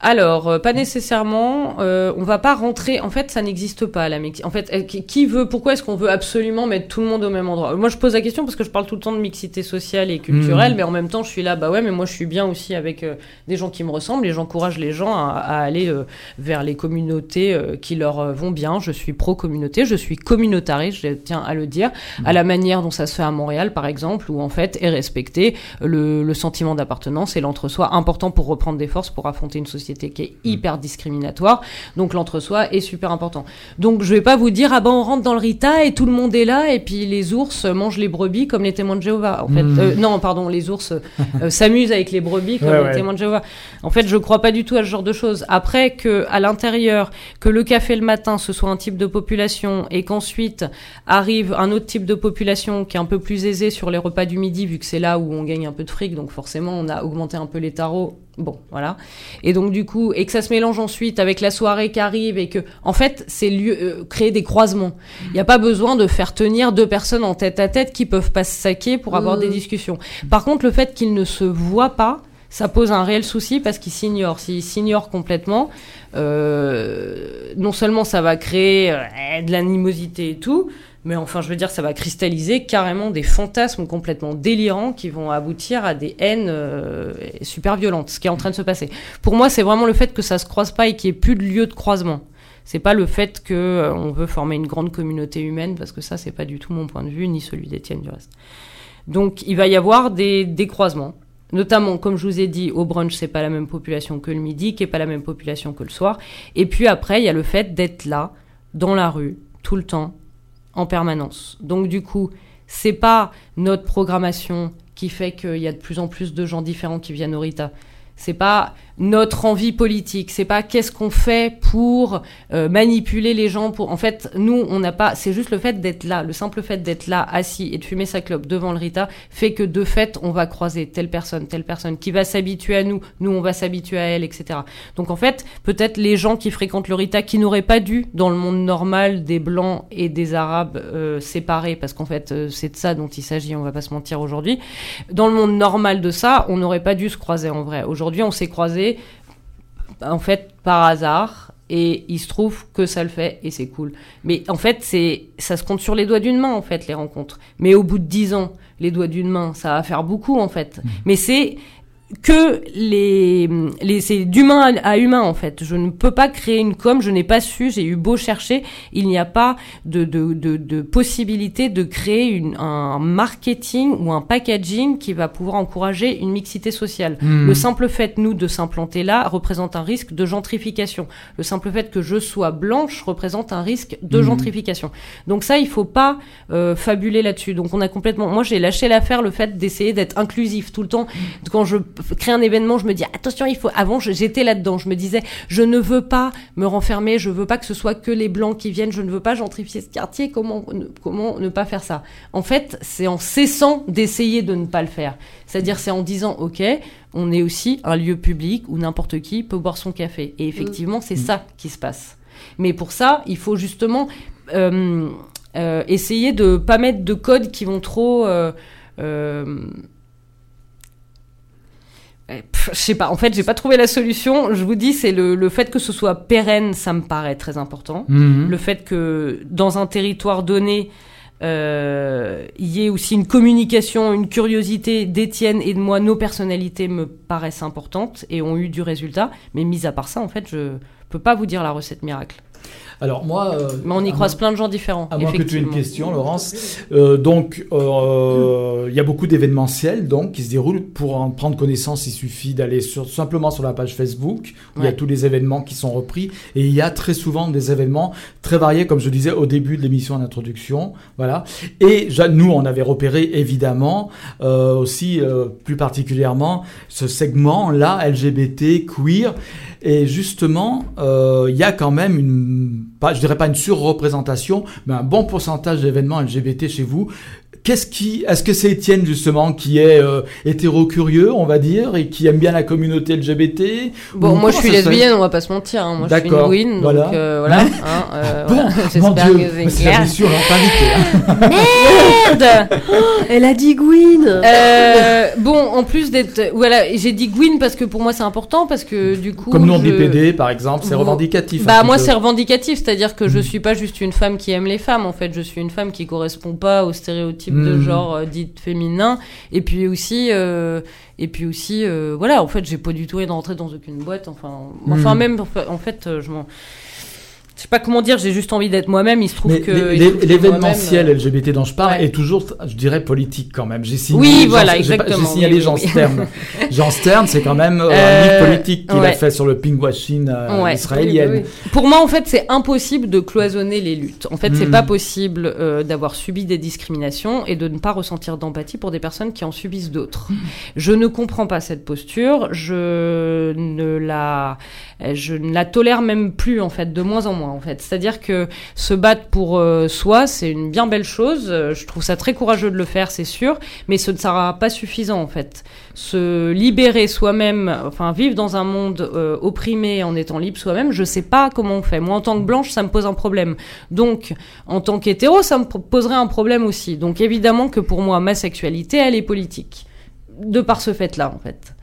Alors, pas nécessairement. On va pas rentrer. En fait, ça n'existe pas la mixité. En fait, qui veut? Pourquoi est-ce qu'on veut absolument mettre tout le monde au même endroit? Moi, je pose la question parce que je parle tout le temps de mixité sociale et culturelle, mais en même temps, je suis là. Bah ouais, mais moi, je suis bien aussi avec des gens qui me ressemblent et j'encourage les gens à aller vers les communautés qui leur vont bien. Je suis pro-communauté, je suis communautariste, je tiens à le dire, à la manière dont ça se fait à Montréal, par exemple, où en fait est respecté le sentiment d'appartenance et l'entre-soi important pour reprendre des forces pour affronter une société qui est hyper discriminatoire. Donc l'entre-soi est super important. Donc je vais pas vous dire on rentre dans le Rita et tout le monde est là et puis les ours mangent les brebis comme les témoins de Jéhovah. En fait, non, pardon, les ours s'amusent avec les brebis comme les témoins de Jéhovah. En fait, je crois pas du tout à ce genre de choses. Après que à l'intérieur, que le café le matin ce soit un type de population et qu'ensuite arrive un autre type de population qui est un peu plus aisée sur les repas du midi vu que c'est là où on gagne un peu de fric, donc forcément on a augmenté un peu les tarots. Bon, voilà. Et donc, du coup, et que ça se mélange ensuite avec la soirée qui arrive et que, en fait, c'est créer des croisements. Il n'y a pas besoin de faire tenir deux personnes en tête à tête qui peuvent pas se saquer pour avoir des discussions. Par contre, le fait qu'ils ne se voient pas, ça pose un réel souci parce qu'ils s'ignorent. S'ils s'ignorent complètement, non seulement ça va créer de l'animosité et tout, mais enfin, je veux dire, ça va cristalliser carrément des fantasmes complètement délirants qui vont aboutir à des haines super violentes, ce qui est en train de se passer. Pour moi, c'est vraiment le fait que ça se croise pas et qu'il n'y ait plus de lieu de croisement. C'est pas le fait que on veut former une grande communauté humaine, parce que ça, c'est pas du tout mon point de vue, ni celui d'Étienne du reste. Donc, il va y avoir des croisements. Notamment, comme je vous ai dit, au brunch, c'est pas la même population que le midi, qui est pas la même population que le soir. Et puis après, il y a le fait d'être là, dans la rue, tout le temps, en permanence. Donc du coup, c'est pas notre programmation qui fait qu'il y a de plus en plus de gens différents qui viennent au Rita. C'est pas notre envie politique, c'est pas qu'est-ce qu'on fait pour manipuler les gens pour. En fait, nous, on n'a pas. C'est juste le fait d'être là, le simple fait d'être là, assis et de fumer sa clope devant le Rita, fait que de fait, on va croiser telle personne qui va s'habituer à nous, on va s'habituer à elle, etc. Donc en fait, peut-être les gens qui fréquentent le Rita, qui n'auraient pas dû, dans le monde normal, des blancs et des arabes séparés, parce qu'en fait, c'est de ça dont il s'agit, on va pas se mentir aujourd'hui. Dans le monde normal de ça, on n'aurait pas dû se croiser en vrai. Aujourd'hui, on s'est croisés en fait par hasard et il se trouve que ça le fait et c'est cool. Mais en fait, ça se compte sur les doigts d'une main en fait les rencontres. Mais au bout de 10 ans, les doigts d'une main, ça va faire beaucoup en fait. Mais c'est que c'est d'humain à humain en fait. Je ne peux pas créer une com, je n'ai pas su, j'ai eu beau chercher, il n'y a pas de possibilité de créer un marketing ou un packaging qui va pouvoir encourager une mixité sociale. Le simple fait, nous, de s'implanter là représente un risque de gentrification. Le simple fait que je sois blanche représente un risque de gentrification. Donc ça, il faut pas fabuler là-dessus. Donc on a complètement... Moi, j'ai lâché l'affaire, le fait d'essayer d'être inclusif tout le temps. Quand je crée un événement, je me dis attention, il faut. Avant, j'étais là-dedans. Je me disais, je ne veux pas me renfermer, je veux pas que ce soit que les blancs qui viennent, je ne veux pas gentrifier ce quartier. Comment ne pas faire ça? En fait, c'est en cessant d'essayer de ne pas le faire. C'est-à-dire, c'est en disant, ok, on est aussi un lieu public où n'importe qui peut boire son café. Et effectivement, c'est ça qui se passe. Mais pour ça, il faut justement essayer de pas mettre de codes qui vont trop. Je sais pas, en fait, j'ai pas trouvé la solution. Je vous dis, c'est le fait que ce soit pérenne, ça me paraît très important. Le fait que dans un territoire donné, il y ait aussi une communication, une curiosité d'Étienne et de moi, nos personnalités me paraissent importantes et ont eu du résultat. Mais mis à part ça, en fait, je peux pas vous dire la recette miracle. Alors moi... mais on y croise plein de gens différents. À moins que tu aies une question, Laurence. Donc, il y a beaucoup d'événementiels qui se déroulent. Pour en prendre connaissance, il suffit d'aller simplement sur la page Facebook, où il y a tous les événements qui sont repris. Et il y a très souvent des événements très variés, comme je disais au début de l'émission en introduction. Voilà. Et nous, on avait repéré évidemment aussi, plus particulièrement, ce segment-là, LGBT, queer. Et justement, il y a quand même je dirais pas une surreprésentation, mais un bon pourcentage d'événements LGBT chez vous. Est-ce que c'est Étienne justement qui est hétéro-curieux, on va dire, et qui aime bien la communauté LGBT? Bon, moi je suis lesbienne, on va pas se mentir. Moi je suis une Gwyn, donc voilà. Bon, mon Dieu, mais c'est la blessure, on va Merde. Elle a dit Gwyn. Bon, en plus d'être, voilà, j'ai dit Gwyn parce que pour moi c'est important, parce que du coup. Comme nous on dit PD, par exemple, c'est revendicatif. Bah moi c'est revendicatif, c'est-à-dire que je suis pas juste une femme qui aime les femmes. En fait, je suis une femme qui correspond pas aux stéréotypes de genre dites féminin. Et puis aussi, voilà, en fait, j'ai pas du tout envie de rentrer dans aucune boîte. Enfin même, en fait, je sais pas comment dire, j'ai juste envie d'être moi-même. Il se trouve que l'événementiel LGBT dont je parle est toujours, je dirais, politique quand même. J'ai signalé, oui, voilà, exactement. J'ai signalé Jean Stern. Jean Stern, c'est quand même un livre politique qu'il a fait sur le pinkwashing israélienne. Oui. Pour moi, en fait, c'est impossible de cloisonner les luttes. En fait, c'est pas possible d'avoir subi des discriminations et de ne pas ressentir d'empathie pour des personnes qui en subissent d'autres. Je ne comprends pas cette posture. Je ne la tolère même plus, en fait, de moins en moins. En fait, c'est-à-dire que se battre pour soi, c'est une bien belle chose. Je trouve ça très courageux de le faire, c'est sûr, mais ce ne sera pas suffisant en fait. Se libérer soi-même, enfin vivre dans un monde opprimé en étant libre soi-même, je sais pas comment on fait. Moi, en tant que blanche, ça me pose un problème. Donc, en tant qu'hétéro, ça me poserait un problème aussi. Donc, évidemment que pour moi, ma sexualité, elle est politique, de par ce fait-là, en fait.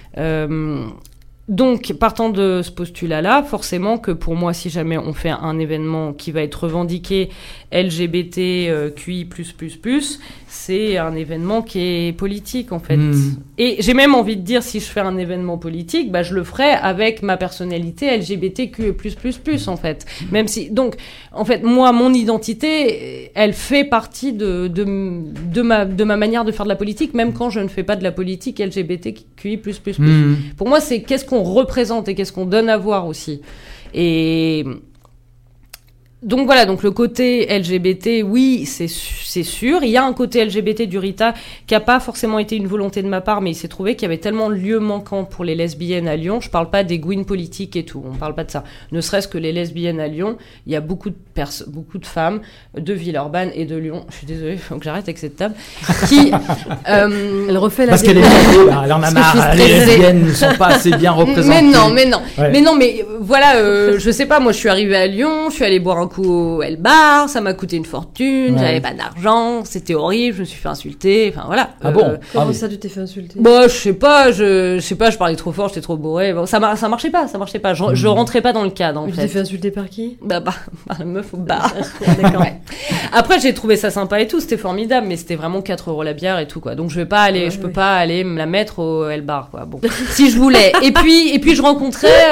Donc, partant de ce postulat-là, forcément que pour moi, si jamais on fait un événement qui va être revendiqué LGBTQI++, c'est un événement qui est politique, en fait. Et j'ai même envie de dire, si je fais un événement politique, bah, je le ferai avec ma personnalité LGBTQI++, en fait. Même si, donc, en fait, moi, mon identité, elle fait partie de ma manière de faire de la politique, même quand je ne fais pas de la politique LGBTQI++. Pour moi, c'est qu'est-ce qu'on représente et qu'est-ce qu'on donne à voir aussi. Et donc voilà, donc le côté LGBT, oui, c'est sûr. Il y a un côté LGBT du RITA qui n'a pas forcément été une volonté de ma part, mais il s'est trouvé qu'il y avait tellement de lieux manquants pour les lesbiennes à Lyon. Je parle pas des Gwyn politiques et tout, on parle pas de ça. Ne serait-ce que les lesbiennes à Lyon, il y a beaucoup de femmes de Villeurbanne et de Lyon. Je suis désolée, il faut que j'arrête avec cette table. Qui elle refait la parce qu'elle elle en a marre. Les lesbiennes ne sont pas assez bien représentées. Mais non, mais voilà, je sais pas. Moi, je suis arrivée à Lyon, je suis allée boire un coup au L-Bar, ça m'a coûté une fortune, j'avais pas d'argent, c'était horrible, je me suis fait insulter, enfin voilà. Ah bon? Comment ça, tu t'es fait insulter? Bon, je sais pas, je parlais trop fort, j'étais trop bourré, bon, ça marchait pas, je rentrais pas dans le cadre, en fait. Tu t'es fait insulter par qui? Par la meuf au bar. D'accord. Ouais. Après, j'ai trouvé ça sympa et tout, c'était formidable, mais c'était vraiment 4 € la bière et tout, quoi. Donc je peux pas aller me la mettre au L-Bar, quoi. Bon. Si je voulais. Et puis je rencontrais,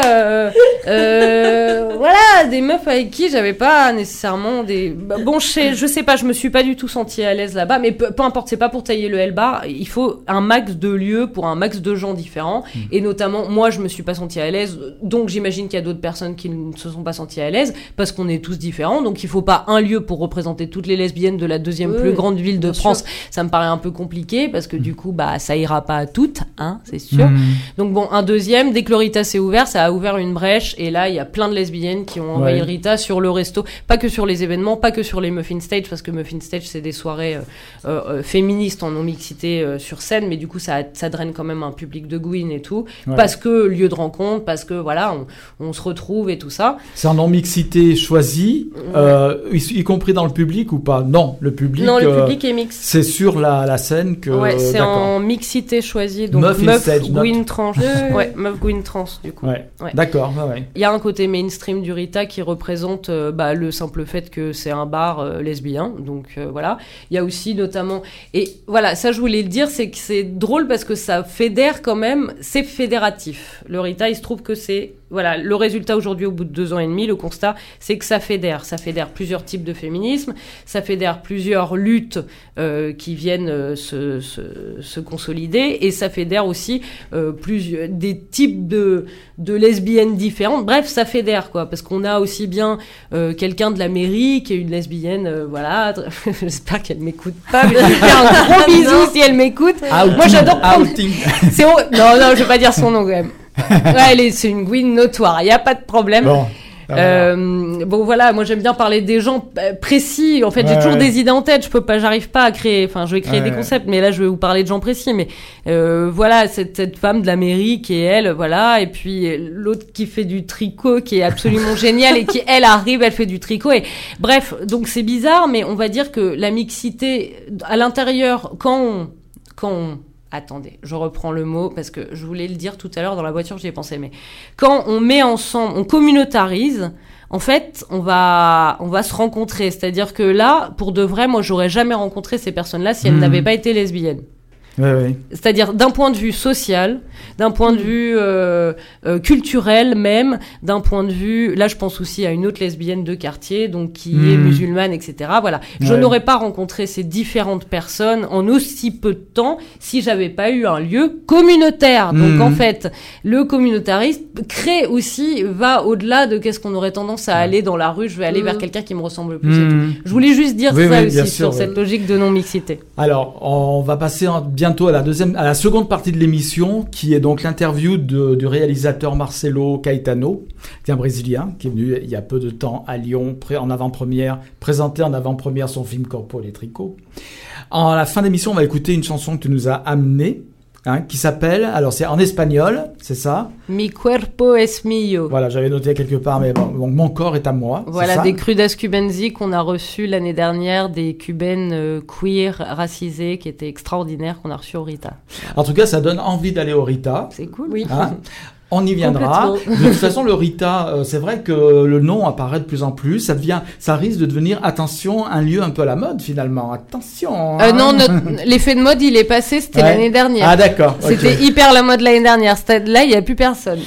voilà, des meufs avec qui j'avais pas nécessairement des... Bon, je sais pas, je me suis pas du tout sentie à l'aise là-bas, mais peu importe, c'est pas pour tailler le L-Bar, il faut un max de lieux pour un max de gens différents, et notamment, moi, je me suis pas sentie à l'aise, donc j'imagine qu'il y a d'autres personnes qui ne se sont pas senties à l'aise, parce qu'on est tous différents, donc il faut pas un lieu pour représenter toutes les lesbiennes de la deuxième plus grande ville de France, ça me paraît un peu compliqué, parce que du coup, bah, ça ira pas à toutes, hein, c'est sûr. Donc bon, un deuxième, dès que le Rita s'est ouvert, ça a ouvert une brèche, et là, il y a plein de lesbiennes qui ont envahi le Rita sur le resto, pas que sur les événements, pas que sur les Muffin Stage, parce que Muffin Stage, c'est des soirées féministes en non-mixité sur scène, mais du coup, ça draine quand même un public de Gwyn et tout, parce que lieu de rencontre, parce que voilà, on se retrouve et tout ça. C'est en non-mixité choisie, y compris dans le public ou pas? Non, le public est mixte. C'est sur la scène que... Ouais, c'est en mixité choisie, donc meuf Gwyn trans. Meuf Gwyn trans, du coup. Ouais. D'accord, Il y a un côté mainstream du Rita qui représente le simple fait que c'est un bar lesbien, donc voilà. Il y a aussi notamment, et voilà, ça je voulais le dire, c'est que c'est drôle parce que ça fédère quand même, c'est fédératif. Le Rita, il se trouve que c'est, voilà, le résultat aujourd'hui au bout de 2 ans et demi, le constat, c'est que ça fédère plusieurs types de féminisme, ça fédère plusieurs luttes qui viennent se consolider, et ça fédère aussi des types de lesbiennes différentes. Bref, ça fédère, quoi, parce qu'on a aussi bien quelqu'un de la mairie qui est une lesbienne, voilà, j'espère qu'elle m'écoute pas, mais je lui fais un gros bisou si elle m'écoute. Moi j'adore prendre... Non, je vais pas dire son nom quand même. Ouais, c'est une Gwyn notoire, il y a pas de problème. Bon. Bon voilà, moi j'aime bien parler des gens précis. En fait, j'ai toujours des idées en tête. J'arrive pas à créer. Enfin, je vais créer des concepts, mais là je vais vous parler de gens précis. Mais voilà, cette femme de l'Amérique et elle, voilà, et puis l'autre qui fait du tricot, qui est absolument géniale et qui elle fait du tricot. Et bref, donc c'est bizarre, mais on va dire que la mixité à l'intérieur, attendez, je reprends le mot parce que je voulais le dire tout à l'heure dans la voiture, j'y ai pensé, mais quand on met ensemble, on communautarise, en fait, on va se rencontrer. C'est-à-dire que là, pour de vrai, moi, j'aurais jamais rencontré ces personnes-là si elles n'avaient pas été lesbiennes. Oui. C'est-à-dire d'un point de vue social, d'un point de vue culturel même, d'un point de vue... Là, je pense aussi à une autre lesbienne de quartier, donc qui est musulmane, etc. Voilà. Je n'aurais pas rencontré ces différentes personnes en aussi peu de temps si j'avais pas eu un lieu communautaire. Donc, en fait, le communautarisme va au-delà de qu'est-ce qu'on aurait tendance à aller dans la rue. Je vais aller vers quelqu'un qui me ressemble plus. Et tout. Je voulais juste dire ça aussi sur cette logique de non-mixité. Alors, on va passer bientôt à la seconde partie de l'émission, qui est donc l'interview du réalisateur Marcelo Caetano, qui est un Brésilien, qui est venu il y a peu de temps à Lyon, présenter en avant-première son film Corpo Elétrico. À la fin de l'émission, on va écouter une chanson que tu nous as amenée, qui s'appelle, alors c'est en espagnol, c'est ça? Mi cuerpo es mío. Voilà, j'avais noté quelque part, mais bon, mon corps est à moi. Voilà, des Crudas Cubenzi qu'on a reçus l'année dernière, des cubaines queer racisées qui étaient extraordinaires qu'on a reçues au Rita. En tout cas, ça donne envie d'aller au Rita. C'est cool. Oui. On y viendra. De toute façon, le Rita, c'est vrai que le nom apparaît de plus en plus. Ça risque de devenir, attention, un lieu un peu à la mode finalement. Attention. Non, l'effet de mode, il est passé. C'était l'année dernière. Ah d'accord. C'était hyper la mode l'année dernière. Là, il y a plus personne.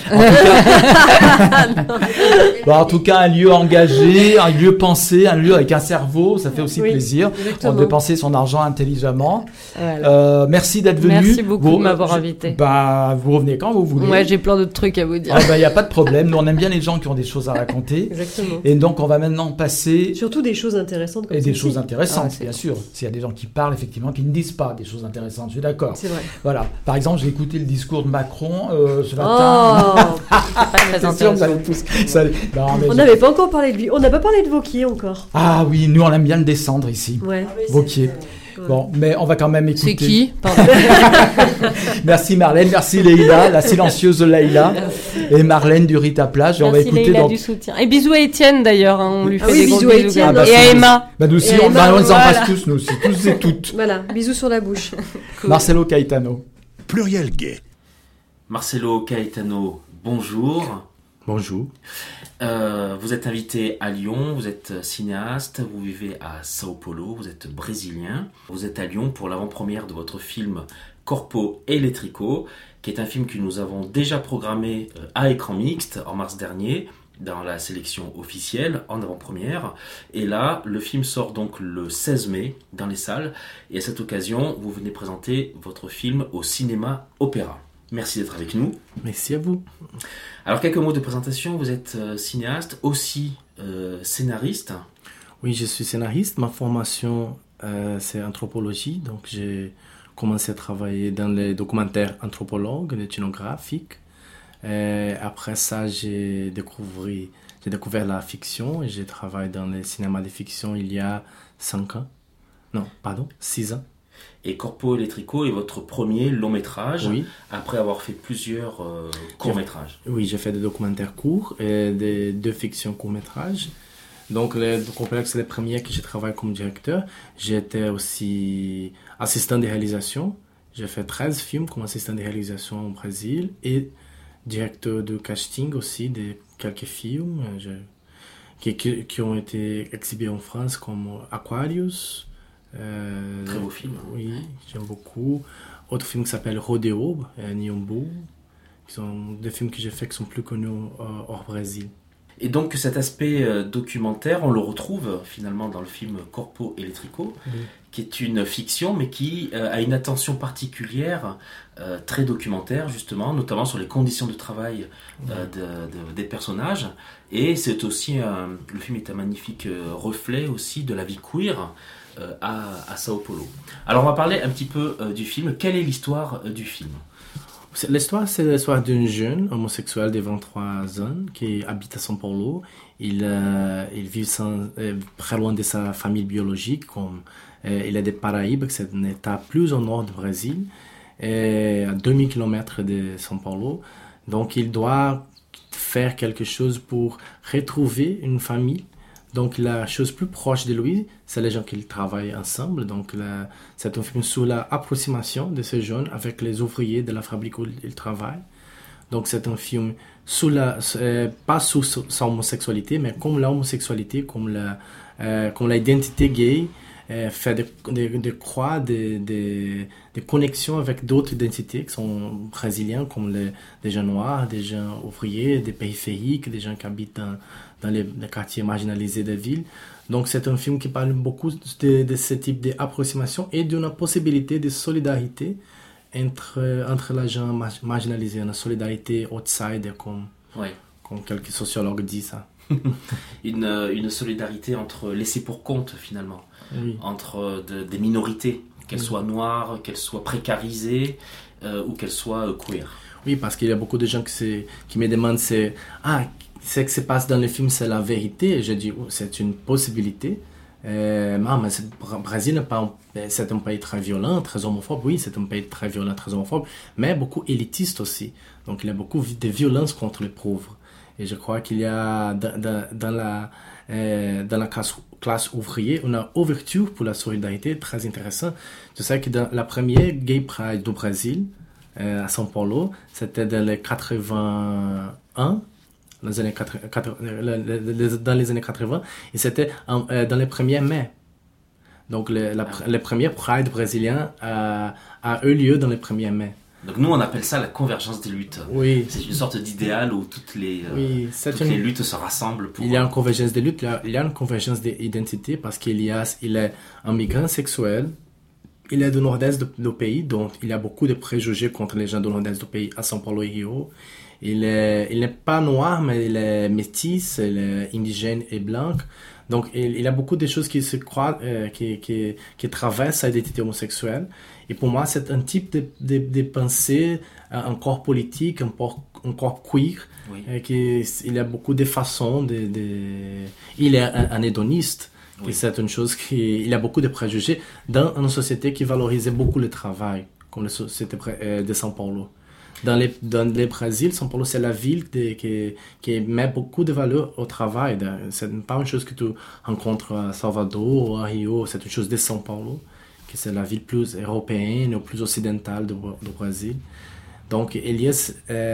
En tout cas, un lieu engagé, un lieu pensé, un lieu avec un cerveau, ça fait aussi plaisir. Exactement. On dépenser son argent intelligemment. Voilà. Merci d'être venu. Merci beaucoup de m'avoir invité. Vous revenez quand vous voulez. Ouais, j'ai plein de trucs à vous dire. Il n'y a pas de problème. Nous, on aime bien les gens qui ont des choses à raconter. Exactement. Et donc, on va maintenant passer... Surtout des choses intéressantes. Et des choses intéressantes, bien sûr. S'il y a des gens qui parlent, effectivement, qui ne disent pas des choses intéressantes, je suis d'accord. C'est vrai. Voilà. Par exemple, j'ai écouté le discours de Macron ce matin. Pas très intéressant. On n'avait pas encore parlé de lui. On n'a pas parlé de Vauquier encore. Ah oui, nous, on aime bien le descendre ici. Ouais. Vauquier. Bon, mais on va quand même écouter. C'est qui? Pardon. Merci Marlène, merci Leïla, la silencieuse Leïla, et Marlène du Rita Plage. Merci on va écouter Leïla du soutien. Et bisous à Étienne d'ailleurs, on lui fait des gros bisous. Étienne. Et à Emma. Nous aussi, on les embrasse tous, nous aussi, tous et toutes. Voilà, bisous sur la bouche. Cool. Marcelo Caetano. Pluriel gay. Marcelo Caetano, bonjour. Bonjour. Vous êtes invité à Lyon, vous êtes cinéaste, vous vivez à Sao Paulo, vous êtes brésilien. Vous êtes à Lyon pour l'avant-première de votre film Corpo Elétrico, qui est un film que nous avons déjà programmé à écran mixte en mars dernier, dans la sélection officielle, en avant-première. Et là, le film sort donc le 16 mai dans les salles. Et à cette occasion, vous venez présenter votre film au Cinéma Opéra. Merci d'être avec nous. Merci à vous. Alors, quelques mots de présentation. Vous êtes cinéaste, aussi scénariste. Oui, je suis scénariste. Ma formation, c'est anthropologie. Donc, j'ai commencé à travailler dans les documentaires anthropologues, ethnographiques. Après ça, j'ai découvert la fiction et j'ai travaillé dans le cinéma de fiction il y a 6 ans. Et Corpo Elétrico est votre premier long métrage, oui. Après avoir fait plusieurs courts métrages. Oui, j'ai fait des documentaires courts et deux fictions courts métrages. Donc, le documentaire, c'est le premier que j'ai travaillé comme directeur. J'étais aussi assistant de réalisation. J'ai fait 13 films comme assistant de réalisation au Brésil et directeur de casting aussi de quelques films qui ont été exhibés en France comme Aquarius. Très beau film. Oui, j'aime beaucoup. Autre film qui s'appelle Rodeo, Nyombo, qui sont des films que j'ai fait qui sont plus connus hors Brésil. Et donc cet aspect documentaire, on le retrouve finalement dans le film Corpo Elétrico, qui est une fiction, mais qui a une attention particulière, très documentaire justement, notamment sur les conditions de travail des personnages. Et c'est aussi, le film est un magnifique reflet aussi de la vie queer à Sao Paulo. Alors on va parler un petit peu du film. Quelle est l'histoire du film ? L'histoire, c'est l'histoire d'un jeune homosexuel de 23 ans qui habite à São Paulo. Il vit très loin de sa famille biologique. Il est de Paraíba, que c'est un état plus au nord du Brésil, à 2000 km de São Paulo. Donc, il doit faire quelque chose pour retrouver une famille. Donc, la chose plus proche de lui, c'est les gens qui travaillent ensemble. Donc, c'est un film sur l'approximation de ces jeunes avec les ouvriers de la fabrique où ils travaillent. Donc, c'est un film pas sur sa homosexualité, mais comme l'homosexualité, comme l'identité gay, fait des croix, des connexions avec d'autres identités qui sont brésiliens, comme des gens noirs, des gens ouvriers, des périphériques, des gens qui habitent dans les quartiers marginalisés des villes. Donc c'est un film qui parle beaucoup de ce type d'approximation et d'une possibilité de solidarité entre les gens marginalisés, une solidarité outsider, comme quelques sociologues disent ça. Une solidarité entre laissés pour compte finalement, entre des minorités, qu'elles soient noires, qu'elles soient précarisées ou qu'elles soient queer. Oui, parce qu'il y a beaucoup de gens qui me demandent ce qui se passe dans le film, c'est la vérité. Je dis, c'est une possibilité. Mais le Brésil, c'est un pays très violent, très homophobe. Oui, c'est un pays très violent, très homophobe, mais beaucoup élitiste aussi. Donc, il y a beaucoup de violence contre les pauvres. Et je crois qu'il y a dans la classe ouvrière une ouverture pour la solidarité très intéressante. Je sais que dans la première Gay Pride du Brésil, à São Paulo, c'était dans les 81. Dans les années 80, et c'était dans les 1er mai. Donc, le premier Pride brésilien a eu lieu dans les 1er mai. Donc, nous, on appelle ça la convergence des luttes. Oui. C'est une sorte d'idéal où toutes les luttes se rassemblent pour... Il y a une convergence des luttes, il y a une convergence d'identité parce qu'il est un migrant sexuel, il est du nord-est du pays, donc il y a beaucoup de préjugés contre les gens du nord-est du pays, à São Paulo et Rio. Il n'est pas noir, mais il est métis, il est indigène et blanc. Donc, il y a beaucoup de choses qui se croient, qui traversent l'identité homosexuelle. Et pour moi, c'est un type de pensée encore politique, encore queer. Oui. Il y a beaucoup de façons il est un hédoniste. Oui. C'est une chose il y a beaucoup de préjugés dans une société qui valorisait beaucoup le travail, comme la société de São Paulo. Dans le Brésil, São Paulo, c'est la ville qui met beaucoup de valeur au travail. C'est pas une chose que tu rencontres à Salvador ou à Rio, c'est une chose de São Paulo, que c'est la ville plus européenne ou plus occidentale du Brésil. Donc, Elias,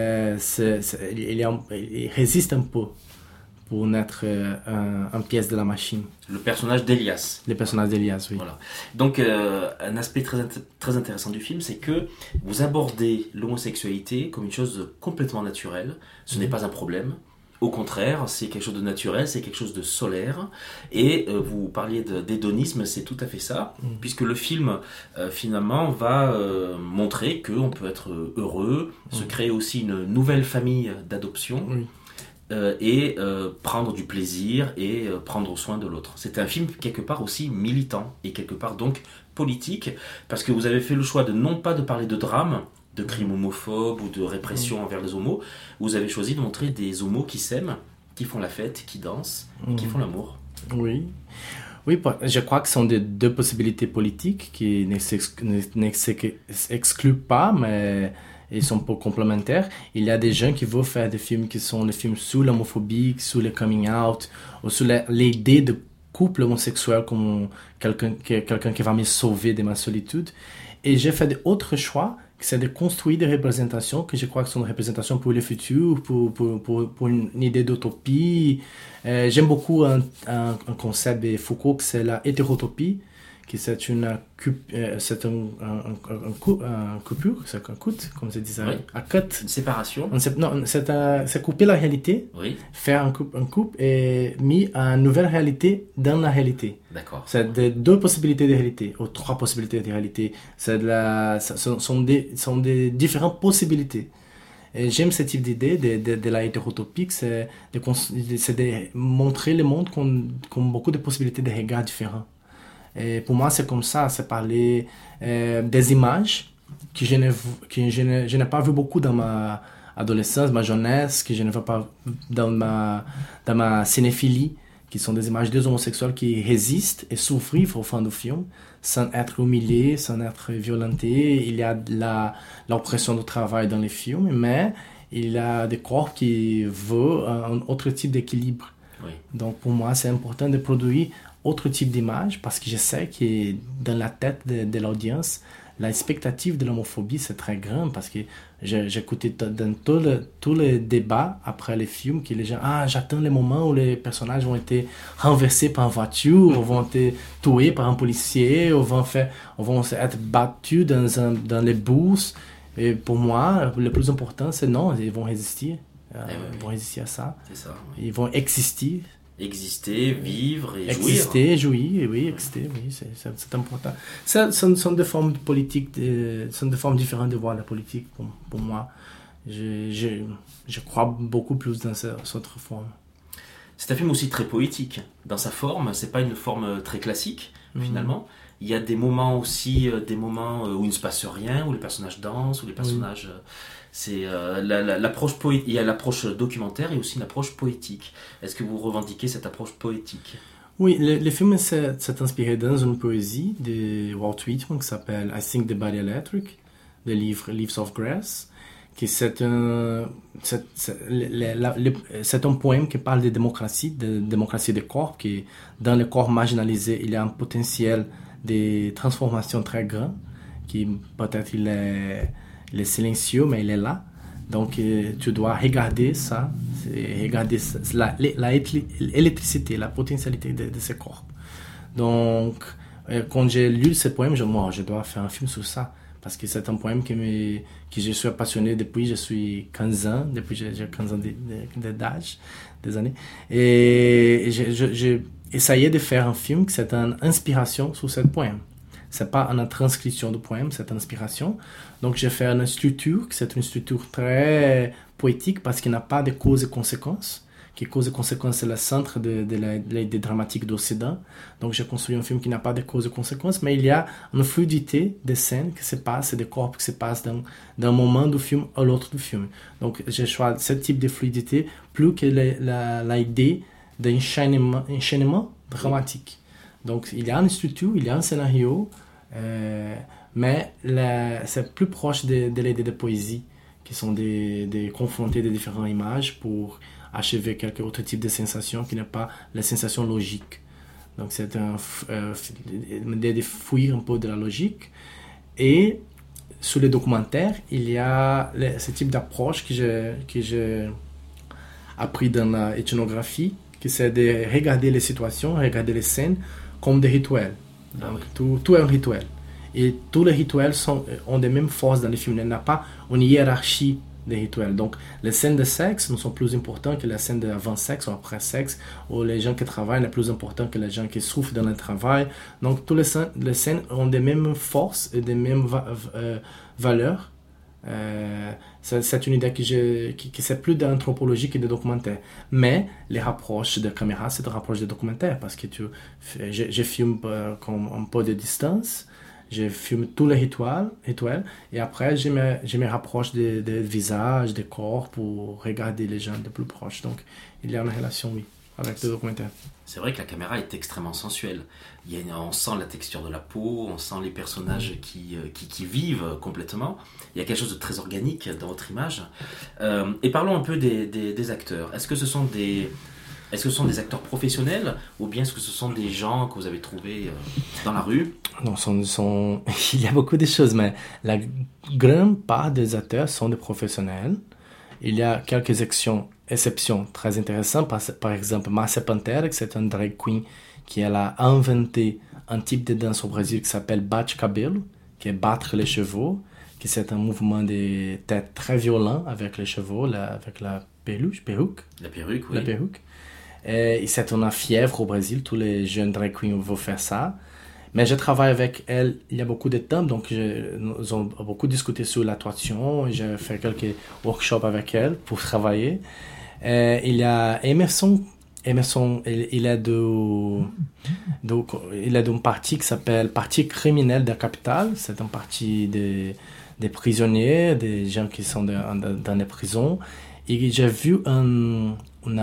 il résiste un peu pour n'être un pièce de la machine. Le personnage d'Elias. Le personnage d'Elias, oui. Voilà. Donc, un aspect très intéressant du film, c'est que vous abordez l'homosexualité comme une chose complètement naturelle. Ce n'est pas un problème. Au contraire, c'est quelque chose de naturel, c'est quelque chose de solaire. Et vous parliez d'hédonisme, c'est tout à fait ça. Puisque le film, finalement, va montrer qu'on peut être heureux, se créer aussi une nouvelle famille d'adoption. Oui. Et prendre du plaisir et prendre soin de l'autre. C'est un film quelque part aussi militant et quelque part donc politique, parce que vous avez fait le choix de non pas de parler de drame, de crimes homophobes ou de répression envers les homos. Vous avez choisi de montrer des homos qui s'aiment, qui font la fête, qui dansent et qui font l'amour. Oui, je crois que ce sont deux possibilités politiques qui ne s'excluent pas, mais ils sont peu complémentaires. Il y a des gens qui veulent faire des films qui sont des films sur l'homophobie, sur le coming out, ou sur l'idée de couple homosexuel comme quelqu'un qui va me sauver de ma solitude. Et j'ai fait d'autres choix, c'est de construire des représentations que je crois que sont des représentations pour le futur, pour une idée d'utopie. J'aime beaucoup un concept de Foucault, que c'est la hétérotopie, qui c'est coupure, c'est un cut, comme se disait, un cut. Une séparation. Non, c'est couper la réalité, faire un coupe et mis une nouvelle réalité dans la réalité. D'accord. C'est deux possibilités de réalité, ou trois possibilités de réalité. Ce sont des différentes possibilités. Et j'aime ce type d'idée de la hétérotopie, c'est de montrer le monde comme beaucoup de possibilités de regards différents. Et pour moi, c'est comme ça, c'est parler des images que je n'ai pas vu beaucoup dans ma adolescence, ma jeunesse, que je ne vois pas dans ma cinéphilie, qui sont des images des homosexuels qui résistent et survivent au fond du film, sans être humiliés, sans être violentés. Il y a l'oppression du travail dans les films, mais il y a des corps qui veulent un autre type d'équilibre. Oui. Donc pour moi, c'est important de produire autre type d'image, parce que je sais que dans la tête de l'audience, l'expectative de l'homophobie, c'est très grand, parce que j'écoutais dans tous les débats après les films que les gens, j'attends le moment où les personnages vont être renversés par une voiture, ou vont être tués par un policier, ou vont être battus dans les bus. Et pour moi, le plus important, c'est non, ils vont résister. Ils vont résister à ça. C'est ça, oui. Ils vont exister. Exister, vivre et jouir. Exister, oui, c'est important. Ça sont des formes politiques, sont des formes différentes de voir la politique pour moi. Je crois beaucoup plus dans cette autre forme. C'est un film aussi très poétique. Dans sa forme, c'est pas une forme très classique, finalement. Il y a des moments aussi, où il ne se passe rien, où les personnages dansent, où les personnages... C'est l'approche il y a l'approche documentaire et aussi une approche poétique. Est-ce que vous revendiquez cette approche poétique? Oui, le film s'est inspiré dans une poésie de Walt Whitman qui s'appelle I Think the Body Electric, le livre Leaves of Grass, qui c'est un poème qui parle de démocratie des corps, qui dans le corps marginalisé, il y a un potentiel de transformation très grand, qui peut-être il est silencieux, mais il est là. Donc, tu dois regarder ça, l'électricité, la potentialité de ce corps. Donc, quand j'ai lu ce poème, je dois faire un film sur ça. Parce que c'est un poème que je suis passionné depuis je suis 15 ans, depuis j'ai 15 ans d'âge, des années. Et j'ai essayé de faire un film qui c'est une inspiration sur ce poème. C'est pas une transcription du poème, c'est une inspiration. Donc j'ai fait une structure, qui c'est une structure très poétique parce qu'il n'y a pas de causes et conséquences. Qui causes et conséquences, c'est le centre des dramatiques d'Occident. Donc j'ai construit un film qui n'a pas de causes et conséquences, mais il y a une fluidité des scènes qui se passent et des corps qui se passent d'un moment du film à l'autre du film. Donc j'ai choisi ce type de fluidité plus que l'idée d'enchaînement dramatique. Donc il y a une structure, il y a un scénario, mais c'est plus proche de l'idée de poésie, qui sont de confronter des différentes images pour achever quelque autre type de sensation qui n'est pas la sensation logique. Donc c'est l'idée de fuir un peu de la logique. Et sur les documentaires, il y a ce type d'approche que j'ai appris dans l'ethnographie, qui c'est de regarder les situations, regarder les scènes comme des rituels. Donc tout est un rituel. Et tous les rituels ont les mêmes forces dans les films. Il n'y a pas une hiérarchie des rituels. Donc les scènes de sexe ne sont plus importantes que les scènes d'avant-sexe ou après-sexe, ou les gens qui travaillent sont plus importants que les gens qui souffrent dans le travail. Donc toutes les scènes ont les mêmes forces et les mêmes valeurs. C'est une idée qui c'est plus d'anthropologie que de documentaire. Mais les rapproches de caméra, c'est des rapproches de documentaire, parce que je filme comme un peu de distance, je filme tous les rituels, et après je me rapproche des visages, des corps, pour regarder les gens de plus proche. Donc il y a une relation, oui, avec le documentaire. C'est vrai que la caméra est extrêmement sensuelle. On sent la texture de la peau, on sent les personnages qui vivent complètement. Il y a quelque chose de très organique dans votre image. Et parlons un peu des acteurs. Est-ce que ce sont des acteurs professionnels, ou bien est-ce que ce sont des gens que vous avez trouvés dans la rue? Non, il y a beaucoup de choses, mais la grande part des acteurs sont des professionnels. Il y a quelques exceptions très intéressantes. Par exemple, Márcia Pantera, qui c'est une drag queen qui a inventé un type de danse au Brésil qui s'appelle bate-cabelo, qui est battre les chevaux, qui c'est un mouvement de tête très violent avec les chevaux, avec la perruque. La perruque, oui. La perruque. Et c'est une fièvre au Brésil, tous les jeunes drag queens vont faire ça. Mais je travaille avec elle il y a beaucoup de temps, donc nous avons beaucoup discuté sur l'actuation. J'ai fait quelques workshops avec elle pour travailler. Il y a Emerson, il est d'une partie qui s'appelle Parti criminel de la capitale. C'est un parti des prisonniers, des gens qui sont dans les prisons. Et j'ai vu une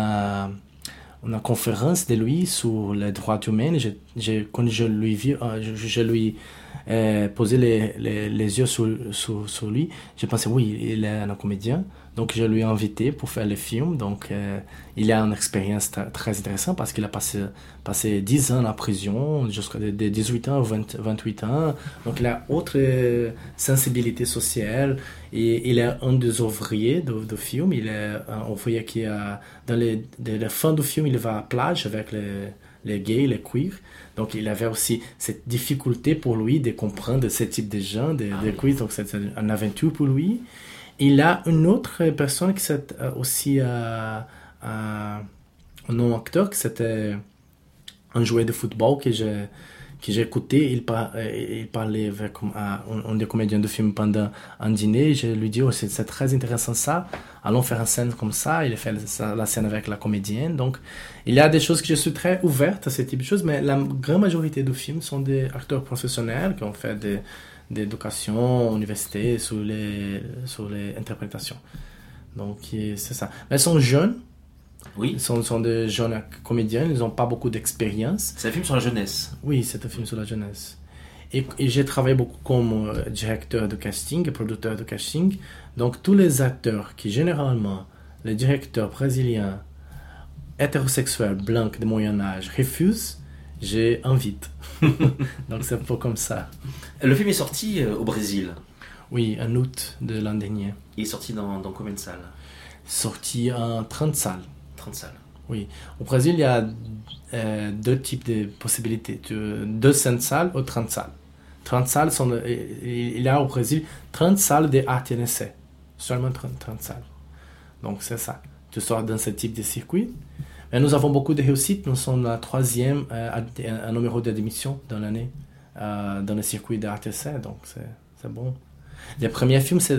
conférence de lui sur les droits humains. Quand je lui posé les yeux sur lui, j'ai pensé, oui, il est un comédien. Donc, je lui ai invité pour faire le film. Donc, il a une expérience très intéressante parce qu'il a passé 10 ans en prison, jusqu'à de 18 ans à 28 ans. Donc, il a autre sensibilité sociale. Et il est un des ouvriers du film. Il est un ouvrier qui a, dans la fin du film, il va à la plage avec les gays, les queers. Donc, il avait aussi cette difficulté pour lui de comprendre ce type de gens, de queers. Donc, c'est une aventure pour lui. Il a une autre personne qui c'est aussi un non-acteur, qui c'était un joueur de football que j'ai écouté. Il parlait avec un des comédiens de film pendant un dîner. Je lui dis, c'est très intéressant ça. Allons faire une scène comme ça. Il a fait la scène avec la comédienne. Donc, il y a des choses que je suis très ouverte à ce type de choses, mais la grande majorité des films sont des acteurs professionnels qui ont fait d'éducation, université, sur les interprétations. Donc, c'est ça. Mais ils sont jeunes. Oui. Ils sont des jeunes comédiens. Ils n'ont pas beaucoup d'expérience. C'est un film sur la jeunesse. Oui, c'est un film sur la jeunesse. Et j'ai travaillé beaucoup comme directeur de casting et producteur de casting. Donc, tous les acteurs qui, généralement, les directeurs brésiliens, hétérosexuels, blancs de moyen âge, refusent, j'invite. Donc, c'est un peu comme ça. Le film est sorti au Brésil. Oui, en août de l'an dernier. Il est sorti dans combien de salles? Sorti en 30 salles. 30 salles. Oui. Au Brésil, il y a deux types de possibilités. 200 salles ou 30 salles. 30 salles il y a au Brésil 30 salles de ATNC. Seulement 30 salles. Donc, c'est ça. Tu sors dans ce type de circuit. Mais nous avons beaucoup de réussites. Nous sommes la 3e numéro d'admission dans l'année dans le circuit de ATC. Donc, c'est bon. Le premier film, c'est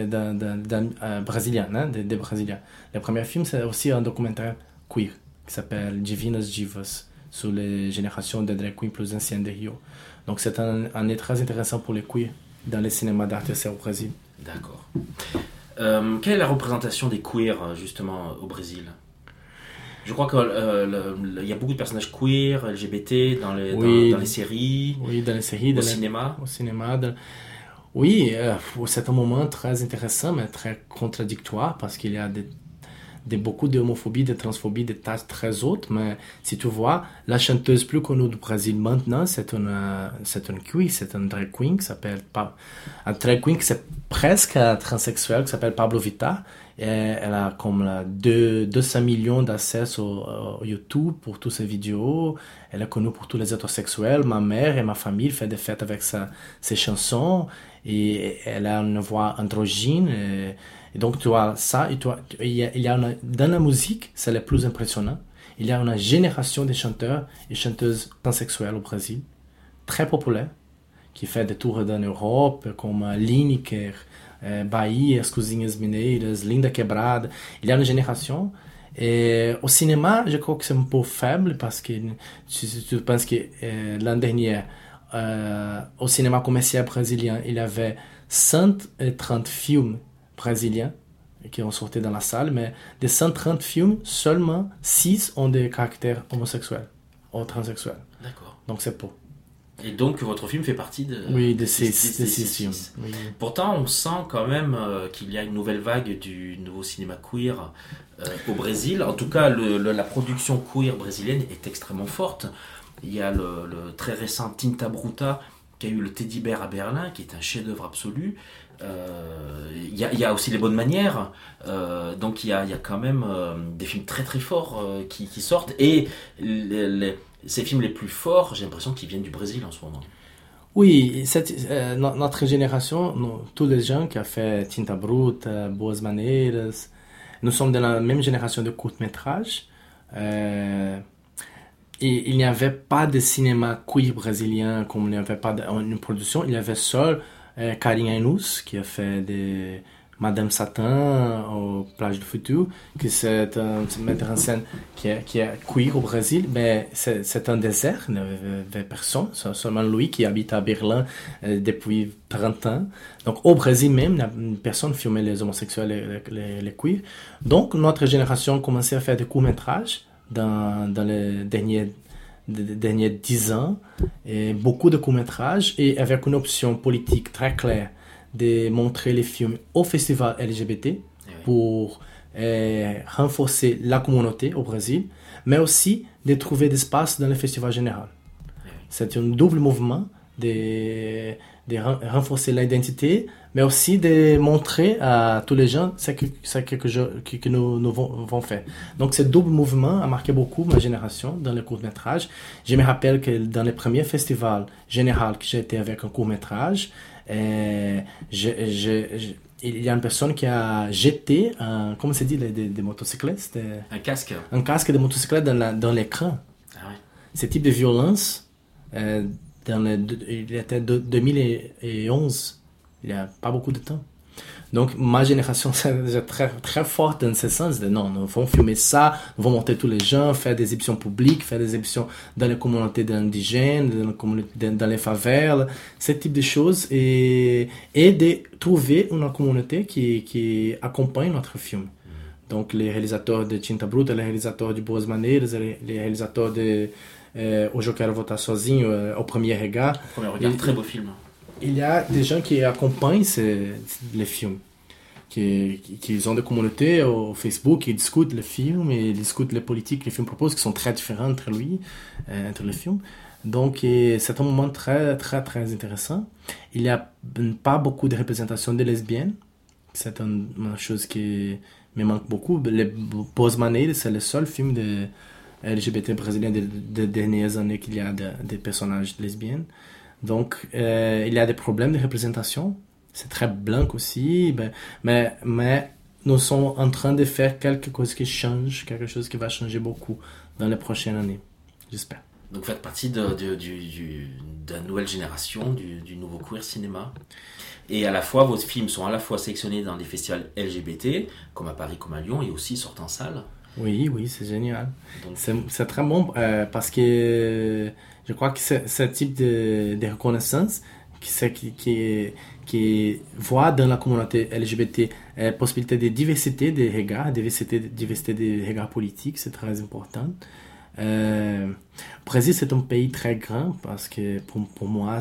brésilien, hein, des Brésiliens. Le premier film, c'est aussi un documentaire queer qui s'appelle Divinas Divas, sur les générations de drag queens plus anciennes de Rio. Donc, c'est un année très intéressant pour les queers dans le cinéma d'ATC au Brésil. D'accord. Quelle est la représentation des queers, justement, au Brésil? Je crois qu'il y a beaucoup de personnages queer, LGBT dans les séries. Oui, dans les séries. Au cinéma. Au cinéma. Oui, c'est un moment très intéressant, mais très contradictoire, parce qu'il y a beaucoup d'homophobie, de transphobie, de tâches très hautes. Mais si tu vois, la chanteuse plus connue du Brésil maintenant, c'est une queer, c'est un drag queen qui s'appelle un drag queen qui c'est presque transsexuel, qui s'appelle Pablo Vittar. Et elle a comme 200 millions d'accès sur YouTube pour toutes ses vidéos. Elle est connue pour tous les hétérosexuels. Ma mère et ma famille font des fêtes avec ses chansons. Et elle a une voix androgyne. Et donc, tu vois ça. Il y a dans la musique, c'est le plus impressionnant. Il y a une génération de chanteurs et chanteuses pansexuelles au Brésil, très populaires, qui fait des tours en Europe, comme Lineker, Bahia, as Cozinhas Mineiras, Linda Quebrada. Il y a une génération. Et au cinéma, je crois que c'est un peu faible, parce que tu penses que l'an dernier, au cinéma commercial brésilien, il y avait 130 films brésiliens qui ont sorti dans la salle, mais des 130 films, seulement 6 ont des caractères homosexuels ou transsexuels. D'accord. Donc c'est peu. Et donc votre film fait partie de ces 6 films. Oui. Pourtant, on sent quand même qu'il y a une nouvelle vague du nouveau cinéma queer au Brésil. En tout cas, la production queer brésilienne est extrêmement forte. Il y a le très récent Tinta Bruta qui a eu le Teddy Bear à Berlin, qui est un chef-d'œuvre absolu. Il y a aussi Les Bonnes Manières. Donc il y a quand même des films très très forts qui sortent. Et ces films les plus forts, j'ai l'impression qu'ils viennent du Brésil en ce moment. Oui, notre génération, tous les gens qui ont fait Tinta Bruta, Boas Maneiras, nous sommes de la même génération de courts-métrages. Et il n'y avait pas de cinéma queer brésilien, comme il n'y avait pas une production. Il y avait seul Carinha Inus, qui a fait Madame Satin au Plage du Futur, que c'est un metteur en scène qui est queer au Brésil, mais c'est un désert, il n'y avait personne, c'est seulement lui qui habite à Berlin depuis 30 ans. Donc au Brésil même, personne ne filmait les homosexuels et les queers. Donc notre génération a commencé à faire des courts-métrages dans les derniers 10 ans, et beaucoup de courts-métrages, et avec une option politique très claire de montrer les films au festival LGBT pour renforcer la communauté au Brésil, mais aussi de trouver des espaces dans le festival général. C'est un double mouvement de renforcer l'identité, mais aussi de montrer à tous les gens ce que nous vont faire. Donc, ce double mouvement a marqué beaucoup ma génération dans le court-métrage. Je me rappelle que dans le premier festival général que j'ai été avec un court-métrage, il y a une personne qui a jeté comment c'est dit, des motocyclettes, un casque de motocyclette dans l'écran. Ah ouais. Ce type de violence, il était 2011, il n'y a pas beaucoup de temps. Donc ma génération c'est très, très forte dans ce sens de non, nous devons filmer ça, nous devons monter tous les gens, faire des exhibitions publiques, faire des exhibitions dans les communautés indigènes, dans les favelles, ce type de choses, et de trouver une communauté qui accompagne notre film. Donc les réalisateurs de Tinta Bruta, les réalisateurs de Boas Maneiras, les réalisateurs de Hoje Eu Quero Votar Sozinho, Au Premier Regard. Très beau film. Il y a des gens qui accompagnent les films, qui ont des communautés au Facebook, qui discutent les films et discutent les politiques que les films proposent, qui sont très différentes entre les films. Donc c'est un moment très, très, très intéressant. Il n'y a pas beaucoup de représentation de lesbiennes. C'est une chose qui me manque beaucoup. Les Boas Maneiras, c'est le seul film de LGBT brésilien des dernières années qu'il y a des personnages lesbiennes. Donc, il y a des problèmes de représentation. C'est très blanc aussi. Mais nous sommes en train de faire quelque chose qui change, quelque chose qui va changer beaucoup dans les prochaines années. J'espère. Donc, vous faites partie de la nouvelle génération, du nouveau queer cinéma. Et à la fois, vos films sont à la fois sélectionnés dans des festivals LGBT, comme à Paris, comme à Lyon, et aussi sortent en salle. Oui, c'est génial. Donc, c'est très bon parce que je crois que ce type de reconnaissance qui voit dans la communauté LGBT possibilité de diversité de regards, diversité de regards politiques, c'est très important. Le Brésil, c'est un pays très grand parce que pour moi,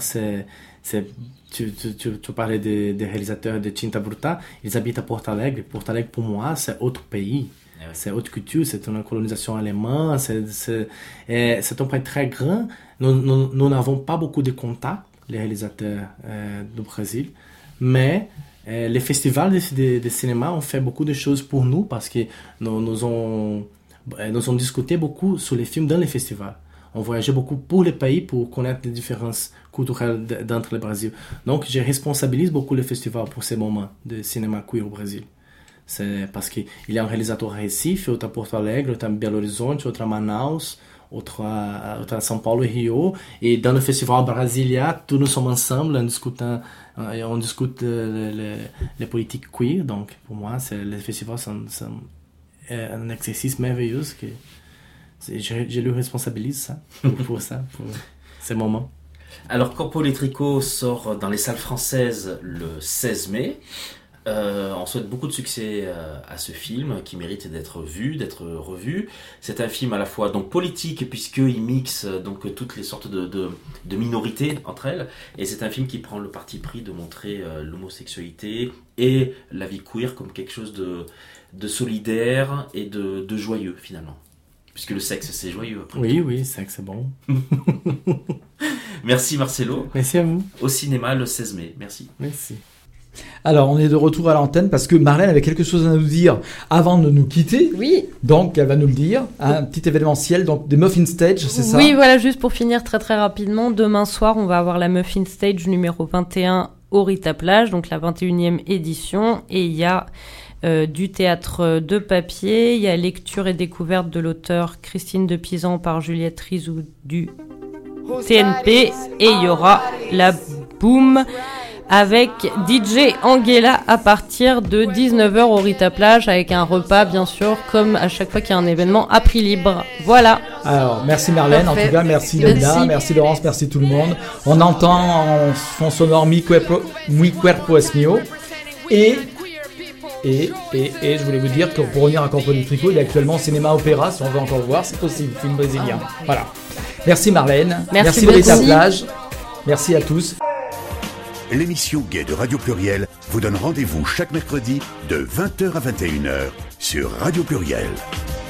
tu parlais des réalisateurs de Tinta Bruta, ils habitent à Porto Alegre. Porto Alegre, pour moi, c'est autre pays. C'est autre culture, c'est une colonisation allemande, c'est un pays très grand. Nous n'avons pas beaucoup de contacts, les réalisateurs du Brésil, mais les festivals de cinéma ont fait beaucoup de choses pour nous parce que nous avons discuté beaucoup sur les films dans les festivals. On voyageait beaucoup pour les pays pour connaître les différences culturelles entre le Brésil. Donc, je responsabilise beaucoup les festivals pour ces moments de cinéma queer au Brésil. C'est parce qu'il y a un réalisateur à Recife, outro à Porto Alegre, outro à Belo Horizonte, outro à Manaus, outro à São Paulo et Rio. Et dans le festival Brasilia, tous nous sommes ensemble on discute les politiques queer. Donc pour moi, les festivals sont un exercice merveilleux que je lui responsabilise ça, pour ces moments. Alors Corpo Elétrico sort dans les salles françaises le 16 mai. On souhaite beaucoup de succès à ce film qui mérite d'être vu, d'être revu. C'est un film à la fois donc politique puisqu'il mixe donc toutes les sortes de minorités entre elles, et c'est un film qui prend le parti pris de montrer l'homosexualité et la vie queer comme quelque chose de solidaire et de joyeux finalement. Puisque le sexe c'est joyeux. Après. Oui, le sexe c'est bon. Merci Marcelo. Merci à vous. Au cinéma le 16 mai. Merci. Merci. Alors, on est de retour à l'antenne parce que Marlène avait quelque chose à nous dire avant de nous quitter. Oui. Donc, elle va nous le dire. Un petit événementiel, donc des Muffin Stage, c'est ça? Oui, voilà, juste pour finir très très rapidement. Demain soir, on va avoir la Muffin Stage numéro 21 au Rita Plage, donc la 21e édition. Et il y a du théâtre de papier, il y a lecture et découverte de l'auteur Christine de Pisan par Juliette Rizou du TNP. Et il y aura la Boom avec DJ Angela à partir de 19h au Rita Plage, avec un repas bien sûr, comme à chaque fois qu'il y a un événement à prix libre. Voilà. Alors, merci Marlène, en tout cas, merci Linda, merci Laurence, merci tout le monde. On entend en fond sonore Mi Cuerpo es Mio. Et je voulais vous dire que pour revenir à Corpo Elétrico, il est actuellement au cinéma opéra, si on veut encore le voir, c'est possible, film brésilien. Voilà. Merci Marlène, merci Rita Plage, merci à tous. L'émission Gay de Radio Pluriel vous donne rendez-vous chaque mercredi de 20h à 21h sur Radio Pluriel.